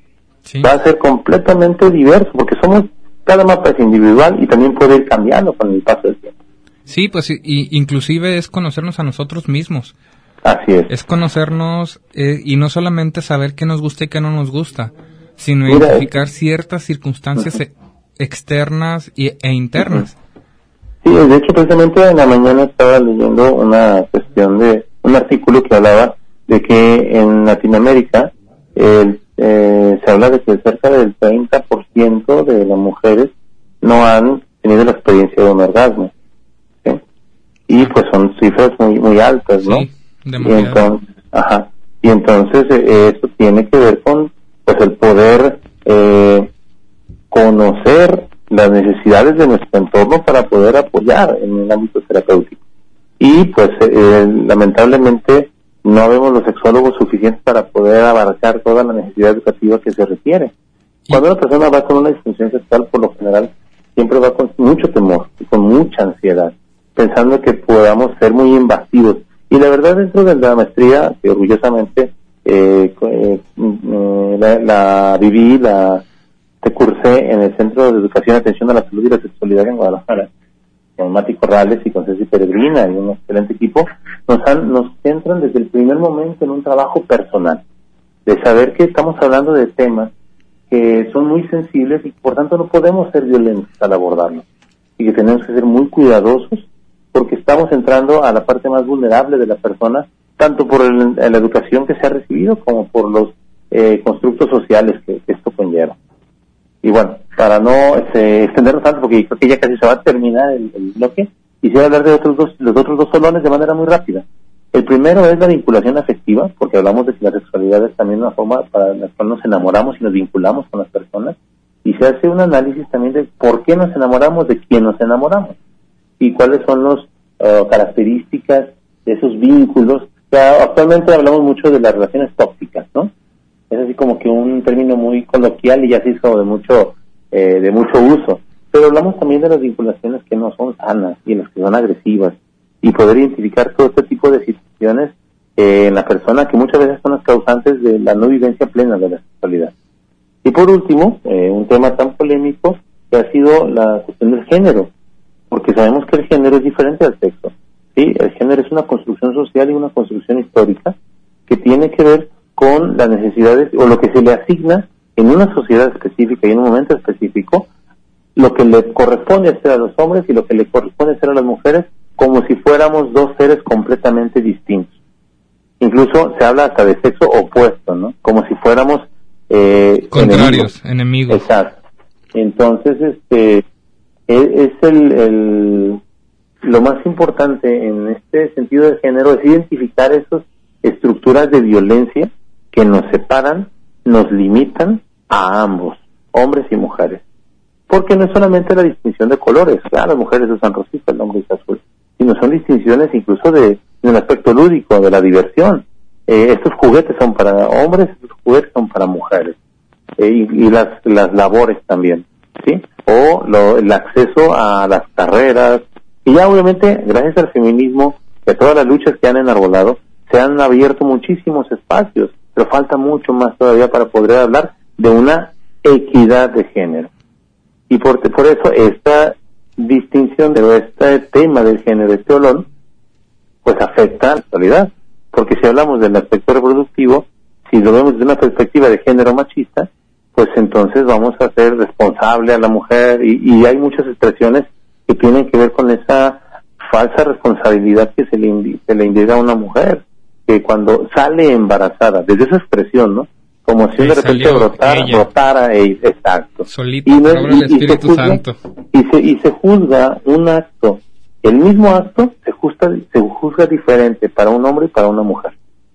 Sí. Va a ser completamente diverso porque somos, cada mapa es individual y también puede ir cambiando con el paso del tiempo. Sí, pues y, inclusive es conocernos a nosotros mismos. Así es. Es conocernos eh, y no solamente saber qué nos gusta y qué no nos gusta, sino Mira, identificar ciertas circunstancias uh-huh. externas y, e internas. Uh-huh. Sí, de hecho precisamente en la mañana estaba leyendo una cuestión de un artículo que hablaba de que en Latinoamérica el, eh, se habla de que cerca del treinta por ciento de las mujeres no han tenido la experiencia de un orgasmo. Y pues son cifras muy muy altas, ¿no? Sí, y entonces, ajá, y entonces eh, esto tiene que ver con pues el poder eh, conocer las necesidades de nuestro entorno para poder apoyar en el ámbito terapéutico. Y pues eh, lamentablemente no vemos los sexólogos suficientes para poder abarcar toda la necesidad educativa que se requiere. Cuando una persona va con una disfunción sexual, por lo general, siempre va con mucho temor y con mucha ansiedad, pensando que podamos ser muy invasivos. Y la verdad, dentro de la maestría, que orgullosamente eh, eh, la, la viví, la te cursé en el Centro de Educación y Atención a la Salud y la Sexualidad en Guadalajara, con Mati Corrales y con Ceci Peregrina y un excelente equipo, nos, han, nos centran desde el primer momento en un trabajo personal, de saber que estamos hablando de temas que son muy sensibles y por tanto no podemos ser violentos al abordarlos, y que tenemos que ser muy cuidadosos porque estamos entrando a la parte más vulnerable de la persona, tanto por el, la educación que se ha recibido como por los eh, constructos sociales que, que esto conlleva. Y bueno, para no este, extendernos tanto, porque creo que ya casi se va a terminar el, el bloque, quisiera hablar de otros dos, los otros dos solones de manera muy rápida. El primero es la vinculación afectiva, porque hablamos de que la sexualidad es también una forma para la cual nos enamoramos y nos vinculamos con las personas, y se hace un análisis también de por qué nos enamoramos, de quién nos enamoramos, y cuáles son las uh, características de esos vínculos. O sea, actualmente hablamos mucho de las relaciones tóxicas, ¿no? Es así como que un término muy coloquial y ya se hizo de mucho eh, de mucho uso. Pero hablamos también de las vinculaciones que no son sanas y las que son agresivas, y poder identificar todo este tipo de situaciones eh, en la persona que muchas veces son las causantes de la no vivencia plena de la sexualidad. Y por último, eh, un tema tan polémico que ha sido la cuestión del género, porque sabemos que el género es diferente al sexo. Sí, el género es una construcción social y una construcción histórica que tiene que ver con las necesidades o lo que se le asigna en una sociedad específica y en un momento específico, lo que le corresponde hacer a los hombres y lo que le corresponde hacer a las mujeres, como si fuéramos dos seres completamente distintos. Incluso se habla hasta de sexo opuesto, ¿no? Como si fuéramos eh, contrarios, enemigos. enemigos. Exacto. Entonces, este es, es el, el lo más importante en este sentido de género es identificar esas estructuras de violencia que nos separan, nos limitan a ambos, hombres y mujeres. Porque no es solamente la distinción de colores, claro, las mujeres usan rosita, el hombre usa azul, sino son distinciones incluso de, de un aspecto lúdico, de la diversión. Eh, estos juguetes son para hombres, estos juguetes son para mujeres. Eh, y, y las, las labores también, ¿sí? O lo, el acceso a las carreras. Y ya obviamente, gracias al feminismo, que todas las luchas que han enarbolado, se han abierto muchísimos espacios, pero falta mucho más todavía para poder hablar de una equidad de género. Y por, por eso esta distinción de este tema del género, este olón, pues afecta a la actualidad. Porque si hablamos del aspecto reproductivo, si lo vemos desde una perspectiva de género machista, pues entonces vamos a hacer responsable a la mujer, y, y hay muchas expresiones que tienen que ver con esa falsa responsabilidad que se le, se le indica a una mujer, que cuando sale embarazada, desde esa expresión, ¿no? Como si de repente brotara, brotara e, exacto. Solito, y, no, por el Espíritu y se juzga, Santo. Y se, y se juzga un acto, el mismo acto se juzga, se juzga diferente para un hombre y para una mujer.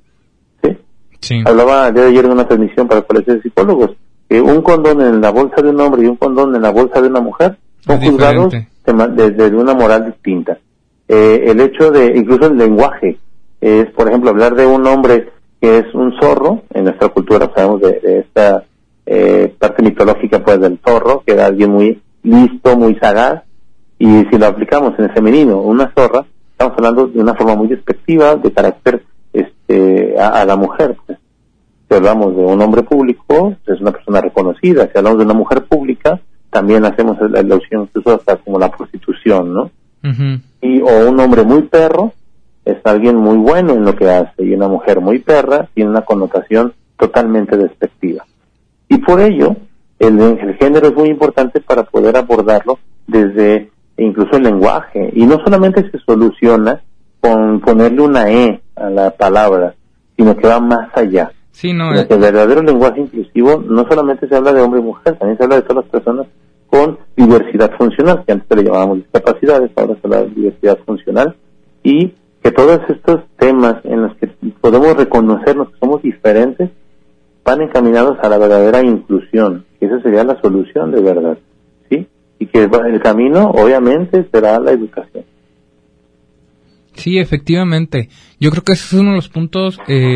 ¿Sí? Sí. Hablaba el día de ayer en una transmisión para colegios de psicólogos, que un condón en la bolsa de un hombre y un condón en la bolsa de una mujer son es juzgados desde de, de una moral distinta. Eh, el hecho de, incluso el lenguaje, es por ejemplo hablar de un hombre que es un zorro, en nuestra cultura sabemos de, de esta eh, parte mitológica pues del zorro, que era alguien muy listo, muy sagaz, y si lo aplicamos en el femenino, una zorra, estamos hablando de una forma muy despectiva, de carácter este a, a la mujer. Pues. Si hablamos de un hombre público, es una persona reconocida. Si hablamos de una mujer pública, también hacemos la alusión incluso hasta como la prostitución, ¿no? Uh-huh. Y o un hombre muy perro es alguien muy bueno en lo que hace, y una mujer muy perra tiene una connotación totalmente despectiva. Y por ello, el, el género es muy importante para poder abordarlo desde incluso el lenguaje, y no solamente se soluciona con ponerle una E a la palabra, sino que va más allá. Sí, no, es... El verdadero lenguaje inclusivo no solamente se habla de hombre y mujer, también se habla de todas las personas con diversidad funcional, que antes le llamábamos discapacidades, ahora se habla de diversidad funcional, y que todos estos temas en los que podemos reconocernos que somos diferentes van encaminados a la verdadera inclusión, que esa sería la solución de verdad, ¿sí? Y que el camino obviamente será la educación. Sí, efectivamente. Yo creo que ese es uno de los puntos eh,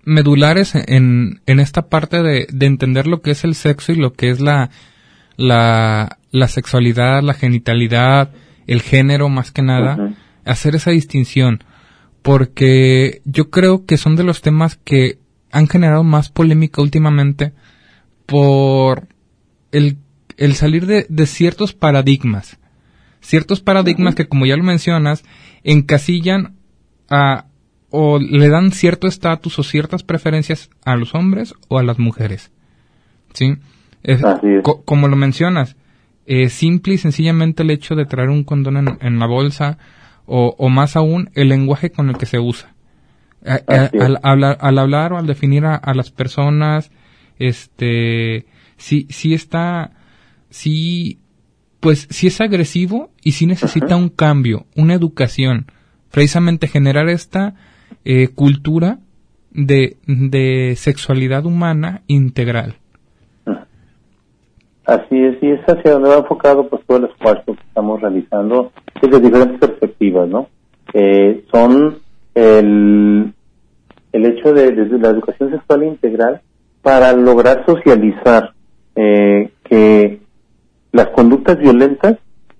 medulares en, en esta parte de, de entender lo que es el sexo y lo que es la, la, la sexualidad, la genitalidad, el género más que nada, uh-huh. hacer esa distinción, porque yo creo que son de los temas que han generado más polémica últimamente por el, el salir de, de ciertos paradigmas, ciertos paradigmas uh-huh. que, como ya lo mencionas, encasillan a, o le dan cierto estatus o ciertas preferencias a los hombres o a las mujeres, ¿sí? Es, es. Co- como lo mencionas, eh, simple y sencillamente el hecho de traer un condón en, en la bolsa, o, o más aún, el lenguaje con el que se usa. A, a, al, al, al hablar o al definir a, a las personas, este, sí, sí está, sí, pues sí es agresivo y sí necesita uh-huh. un cambio, una educación, precisamente generar esta eh, cultura de, de sexualidad humana integral. Así es, y es hacia donde va enfocado pues todo el esfuerzo que estamos realizando desde diferentes perspectivas, ¿no? Eh, son el, el hecho de desde la educación sexual integral para lograr socializar eh, que las conductas violentas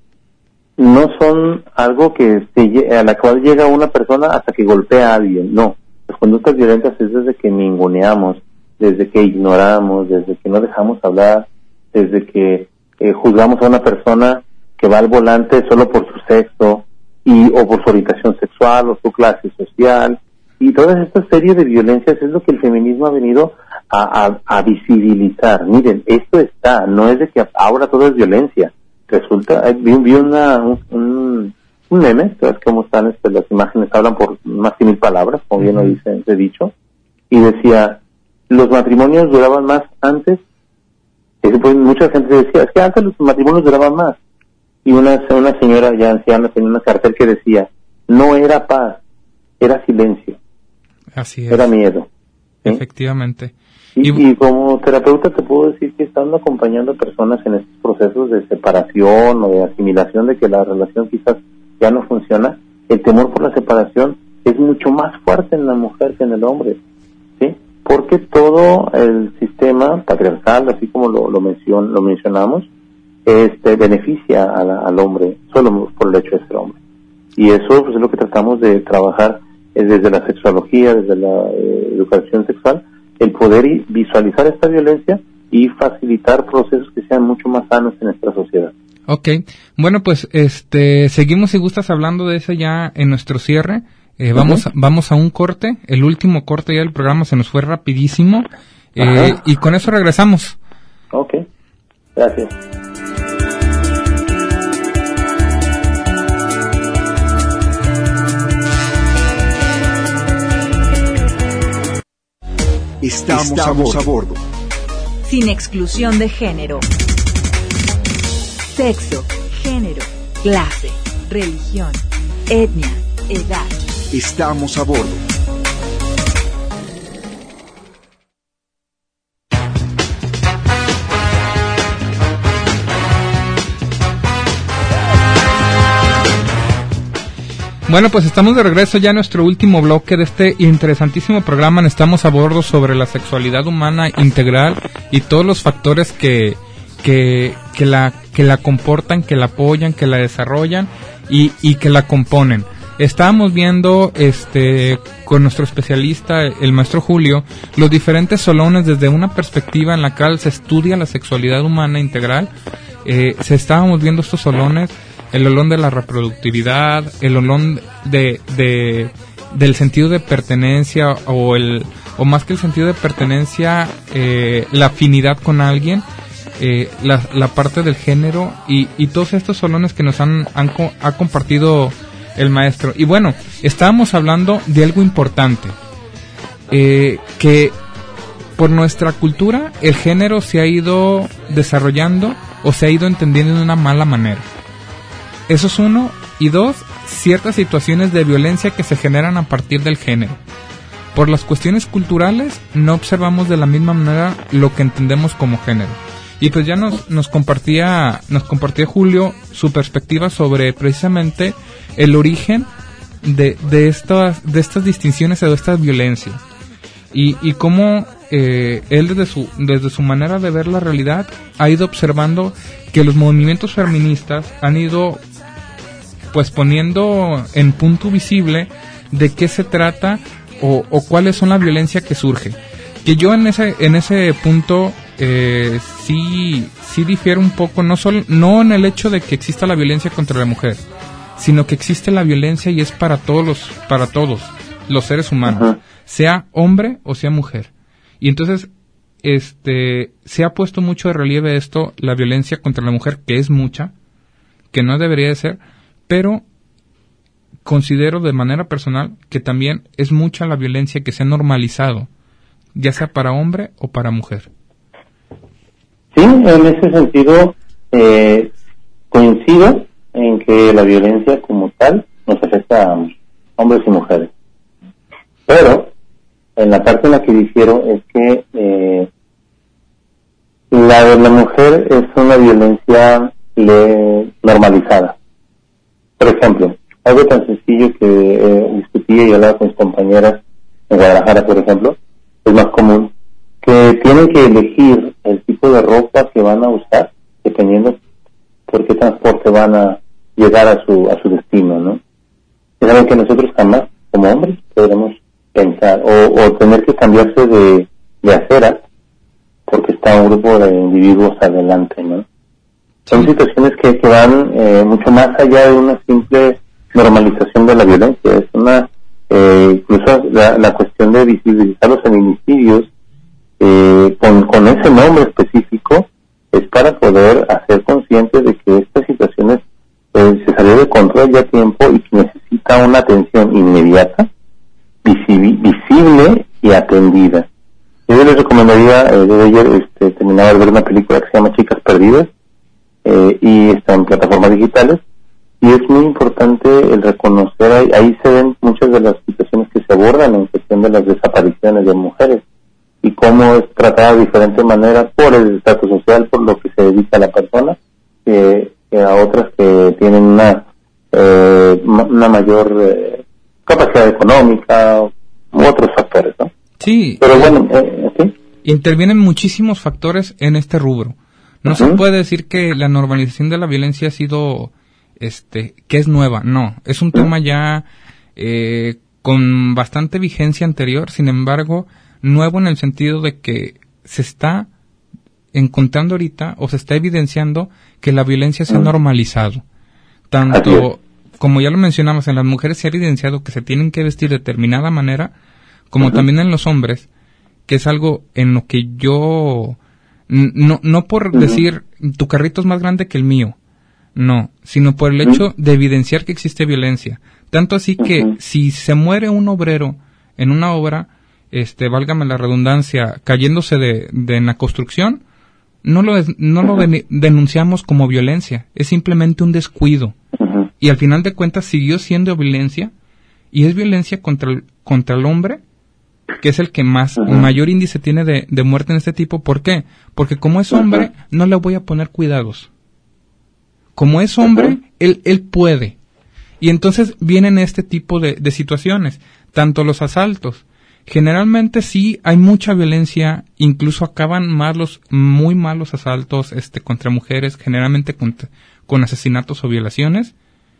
no son algo que se, a la cual llega una persona hasta que golpea a alguien, no. Las conductas violentas es desde que ninguneamos, desde que ignoramos, desde que no dejamos hablar, desde que eh, juzgamos a una persona que va al volante solo por su sexo y o por su orientación sexual o su clase social, y toda esta serie de violencias es lo que el feminismo ha venido a, a, a visibilizar. Miren, esto está, no es de que ahora todo es violencia. Resulta, vi, vi una, un, un meme, ¿sabes cómo están este, las imágenes? Hablan por más que mil palabras, como bien lo dice he dicho, y decía, los matrimonios duraban más antes. Pues mucha gente decía, es que antes los matrimonios duraban más. Y una, una señora ya anciana tenía una cartel que decía, no era paz, era silencio. Así es. Era miedo. ¿Sí? Efectivamente. Y, y, y como terapeuta te puedo decir que estando acompañando a personas en estos procesos de separación o de asimilación de que la relación quizás ya no funciona, el temor por la separación es mucho más fuerte en la mujer que en el hombre. ¿Sí? Porque todo el sistema patriarcal, así como lo, lo, mencion, lo mencionamos, este beneficia a la, al hombre solo por el hecho de ser hombre. Y eso pues, es lo que tratamos de trabajar eh, desde la sexología, desde la eh, educación sexual, el poder visualizar esta violencia y facilitar procesos que sean mucho más sanos en nuestra sociedad. Ok, bueno pues este seguimos si gustas hablando de eso ya en nuestro cierre. Eh, vamos, uh-huh. vamos a un corte, el último corte ya del programa se nos fue rapidísimo, eh, y con eso regresamos. Ok, gracias. Estamos, Estamos a, bordo. a bordo. Sin exclusión de género. Sexo, género, clase, religión, etnia, edad. Estamos a bordo. Bueno, pues estamos de regreso ya en nuestro último bloque de este interesantísimo programa. Estamos a bordo sobre la sexualidad humana integral y todos los factores que que que la que la comportan, que la apoyan, que la desarrollan y y que la componen. Estábamos viendo este con nuestro especialista, el maestro Julio, los diferentes solones desde una perspectiva en la cual se estudia la sexualidad humana integral. Eh, se estábamos viendo estos solones, el olón de la reproductividad, el olón de, de del sentido de pertenencia o el o más que el sentido de pertenencia, eh, la afinidad con alguien, eh, la, la parte del género y, y todos estos solones que nos han, han ha compartido el maestro. Y bueno, estábamos hablando de algo importante, eh, que por nuestra cultura el género se ha ido desarrollando o se ha ido entendiendo de una mala manera. Eso es uno. Y dos, ciertas situaciones de violencia que se generan a partir del género. Por las cuestiones culturales no observamos de la misma manera lo que entendemos como género. Y pues ya nos, nos compartía nos compartía Julio su perspectiva sobre precisamente el origen de, de, estas, de estas distinciones o de estas violencias. y, y cómo eh, él desde su, desde su manera de ver la realidad ha ido observando que los movimientos feministas han ido pues poniendo en punto visible de qué se trata o, o cuáles son la violencia que surge. Que yo en ese en ese punto eh, sí sí difiero un poco, no solo no en el hecho de que exista la violencia contra la mujer, sino que existe la violencia y es para todos los para todos los seres humanos, uh-huh. sea hombre o sea mujer. Y entonces este se ha puesto mucho de relieve esto, la violencia contra la mujer, que es mucha, que no debería de ser, pero considero de manera personal que también es mucha la violencia que se ha normalizado, ya sea para hombre o para mujer. Sí, en ese sentido eh, coincido en que la violencia como tal nos afecta a ambos, hombres y mujeres. Pero en la parte en la que difiero es que eh, la de la mujer es una violencia le, normalizada. Por ejemplo, algo tan sencillo que eh, discutía y hablaba con mis compañeras en Guadalajara, por ejemplo, es más común que tienen que elegir el tipo de ropa que van a usar dependiendo por qué transporte van a llegar a su a su destino, ¿no? Y saben que nosotros jamás, como hombres, podremos pensar o, o tener que cambiarse de, de acera porque está un grupo de individuos adelante, ¿no? Son situaciones que, que van eh, mucho más allá de una simple normalización de la violencia. Es una eh, incluso la, la cuestión de visibilizar los feminicidios eh, con, con ese nombre específico es para poder hacer conscientes de que estas situaciones eh, se salió de control ya a tiempo y que necesita una atención inmediata, visible, visible y atendida. Yo les recomendaría, eh, desde ayer este, terminar de ver una película que se llama Chicas Perdidas, eh, y está en plataformas digitales, y es muy importante el reconocer, ahí, ahí se ven muchas de las situaciones que se abordan en cuestión de las desapariciones de mujeres, y cómo es tratada de diferente manera por el estatus social, por lo que se dedica a la persona, eh, que a otras que tienen una, eh, una mayor eh, capacidad económica, u otros factores, ¿no? Sí. Pero bueno, eh, ¿sí? Intervienen muchísimos factores en este rubro. No uh-huh. se puede decir que la normalización de la violencia ha sido, este, que es nueva. No, es un uh-huh. tema ya eh, con bastante vigencia anterior. Sin embargo, nuevo en el sentido de que se está encontrando ahorita o se está evidenciando que la violencia se uh-huh. ha normalizado. Tanto, como ya lo mencionamos, en las mujeres se ha evidenciado que se tienen que vestir de determinada manera, como uh-huh. también en los hombres, que es algo en lo que yo, no, no por uh-huh. decir, tu carrito es más grande que el mío, no, sino por el hecho uh-huh. de evidenciar que existe violencia. Tanto así que uh-huh. si se muere un obrero en una obra, este, válgame la redundancia, cayéndose de, de en la construcción, no lo, no uh-huh. lo de, denunciamos como violencia, es simplemente un descuido. Uh-huh. Y al final de cuentas siguió siendo violencia, y es violencia contra el, contra el hombre, que es el que más uh-huh. mayor índice tiene de, de muerte en este tipo. ¿Por qué? Porque como es hombre, uh-huh. no le voy a poner cuidados. Como es hombre, uh-huh. él, él puede. Y entonces vienen este tipo de, de situaciones. Tanto los asaltos. Generalmente sí hay mucha violencia, incluso acaban más los muy malos asaltos este contra mujeres, generalmente con, con asesinatos o violaciones.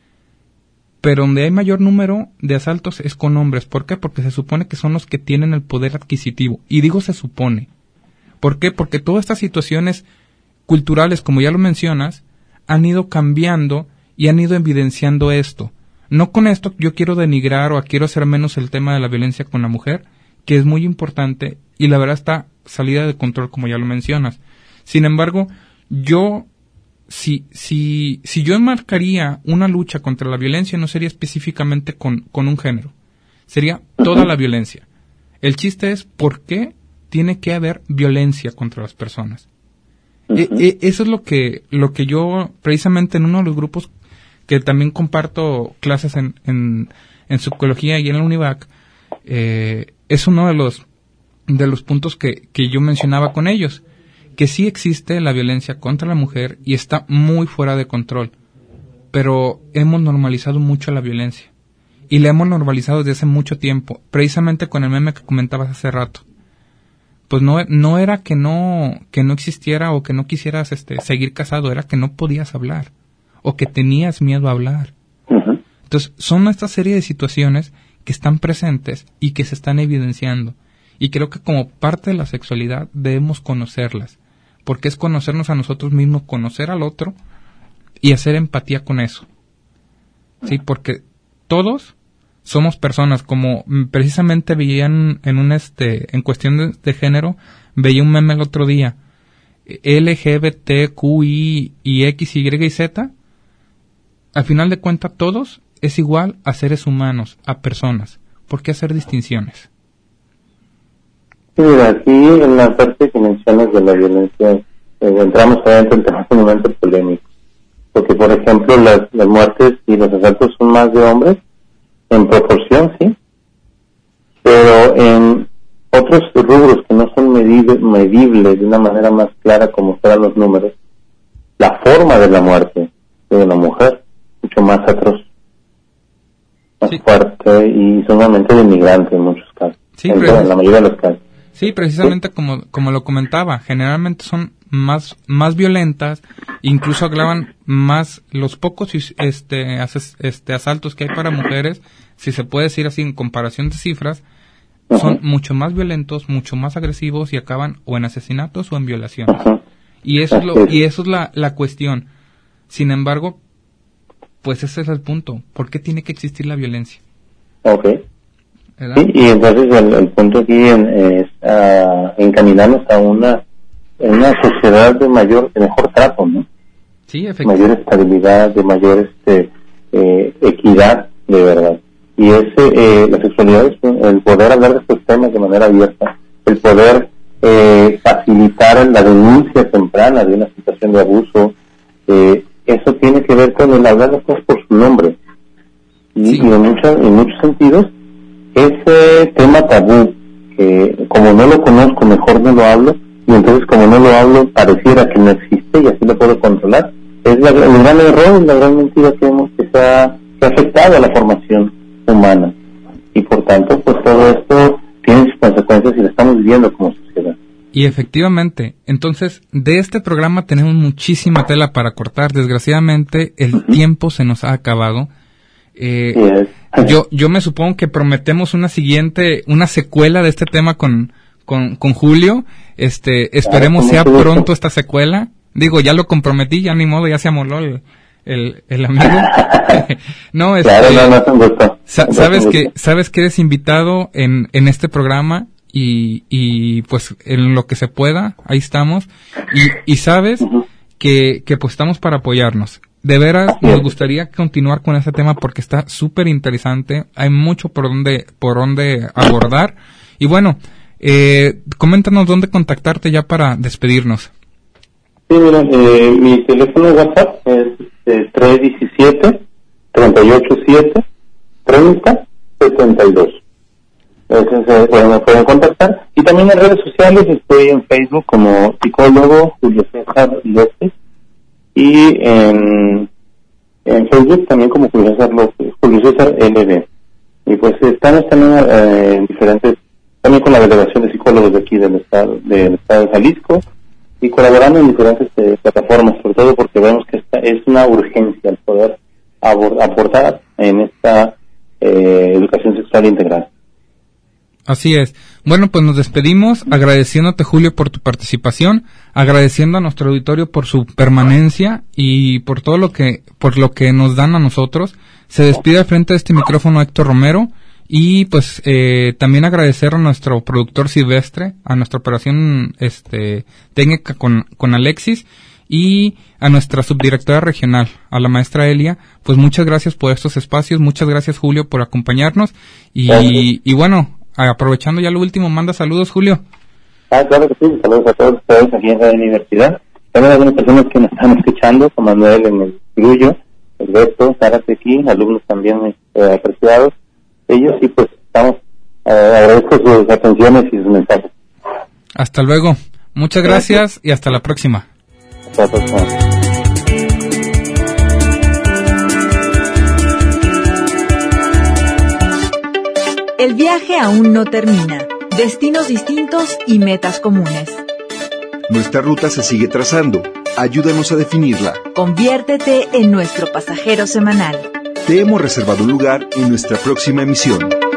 Pero donde hay mayor número de asaltos es con hombres. ¿Por qué? Porque se supone que son los que tienen el poder adquisitivo. Y digo se supone. ¿Por qué? Porque todas estas situaciones culturales, como ya lo mencionas, han ido cambiando y han ido evidenciando esto. No con esto yo quiero denigrar o quiero hacer menos el tema de la violencia con la mujer, que es muy importante y la verdad está salida de control, como ya lo mencionas. Sin embargo, yo... Si, si, si yo enmarcaría una lucha contra la violencia, no sería específicamente con, con un género. Sería toda la violencia. El chiste es por qué tiene que haber violencia contra las personas. Uh-huh. E, e, eso es lo que, lo que yo, precisamente en uno de los grupos que también comparto clases en, en, en psicología y en la Univac, eh, es uno de los, de los puntos que, que yo mencionaba con ellos. Que sí existe la violencia contra la mujer y está muy fuera de control, pero hemos normalizado mucho la violencia y la hemos normalizado desde hace mucho tiempo, precisamente con el meme que comentabas hace rato. Pues no, no era que no, que no existiera o que no quisieras este, seguir casado, era que no podías hablar, o que tenías miedo a hablar. Uh-huh. Entonces, son esta serie de situaciones que están presentes y que se están evidenciando. Y creo que como parte de la sexualidad debemos conocerlas, porque es conocernos a nosotros mismos, conocer al otro y hacer empatía con eso. Sí, porque todos somos personas, como precisamente veían en un este en cuestión de, de género, veía un meme el otro día, L G B T Q I y X, Y y Z, al final de cuentas todos es igual a seres humanos, a personas. ¿Por qué hacer distinciones? Sí, mira, aquí en la parte que mencionas de la violencia, eh, entramos obviamente en temas sumamente polémicos, porque por ejemplo las, las muertes y los asaltos son más de hombres, en proporción, sí, pero en otros rubros que no son medibles, medibles de una manera más clara como fueran los números, la forma de la muerte de una mujer mucho más atroz, más sí. fuerte, y sumamente de inmigrante en muchos casos, Sí, en, pero... en la mayoría de los casos. Sí, precisamente como como lo comentaba, generalmente son más más violentas, incluso agravan más los pocos este ases, este asaltos que hay para mujeres, si se puede decir así en comparación de cifras, uh-huh. son mucho más violentos, mucho más agresivos y acaban o en asesinatos o en violaciones. Uh-huh. Y eso es lo y eso es la la cuestión. Sin embargo, pues ese es el punto, ¿por qué tiene que existir la violencia? Okay. ¿Verdad? Sí, y entonces el, el punto aquí en, es uh, encaminarnos a una en una sociedad de mayor, de mejor trato, ¿no? Sí, efectivamente. Mayor estabilidad, de mayor este eh, equidad, de verdad. Y ese eh, la sexualidad es el poder hablar de estos temas de manera abierta, el poder eh, facilitar la denuncia temprana de una situación de abuso. Eh, eso tiene que ver con el hablar las cosas por su nombre. Y, sí. y en, muchos, en muchos sentidos, ese tema tabú, que como no lo conozco, mejor no lo hablo, y entonces como no lo hablo, pareciera que no existe y así lo puedo controlar, es la, el gran error, la gran mentira que hemos que se ha, que ha afectado a la formación humana. Y por tanto, pues todo esto tiene sus consecuencias y lo estamos viviendo como sociedad. Y efectivamente, entonces, de este programa tenemos muchísima tela para cortar. Desgraciadamente, el uh-huh. tiempo se nos ha acabado. Eh, yes. yo yo me supongo que prometemos una siguiente, una secuela de este tema con con, con Julio. Este, esperemos sea pronto esta secuela. Digo, ya lo comprometí, ya ni modo, ya se amoló el el, el amigo. no, este, claro, no, no te gusta. Sa- sabes que sabes que eres invitado en en este programa y y pues en lo que se pueda, ahí estamos. Y y sabes uh-huh. que que pues estamos para apoyarnos. De veras, nos gustaría continuar con este tema porque está súper interesante. Hay mucho por donde, por donde abordar. Y bueno, eh, coméntanos dónde contactarte ya para despedirnos. Sí, mira, eh, mi teléfono WhatsApp es eh, tres uno siete, tres ocho siete, tres cero siete dos. Entonces, bueno, me pueden contactar. Y también en redes sociales estoy en Facebook como psicólogo Julio César López. Y en, en Facebook también como Julio César López, Julio César L B. Y pues estamos también eh, en diferentes, también con la delegación de psicólogos de aquí del estado, del estado de Jalisco, y colaborando en diferentes eh, plataformas, sobre todo porque vemos que esta es una urgencia el poder abor- aportar en esta eh, educación sexual integral. Así es. Bueno, pues nos despedimos agradeciéndote, Julio, por tu participación, agradeciendo a nuestro auditorio por su permanencia y por todo lo que por lo que nos dan a nosotros. Se despide al frente de este micrófono Héctor Romero y pues eh, también agradecer a nuestro productor Silvestre, a nuestra operación este técnica con con Alexis y a nuestra subdirectora regional, a la maestra Elia. Pues muchas gracias por estos espacios, muchas gracias, Julio, por acompañarnos y, y bueno, aprovechando ya lo último, manda saludos, Julio. Ah, claro que sí, saludos a todos ustedes aquí en la universidad. También a algunas personas que nos están escuchando, como Manuel en el Grullo, Alberto, Zárate aquí, alumnos también eh, apreciados. Ellos sí, pues estamos, eh, agradezco sus atenciones y sus mensajes. Hasta luego. Muchas gracias, gracias y hasta la próxima. Hasta la próxima. El viaje aún no termina. Destinos distintos y metas comunes. Nuestra ruta se sigue trazando. Ayúdanos a definirla. Conviértete en nuestro pasajero semanal. Te hemos reservado un lugar en nuestra próxima emisión.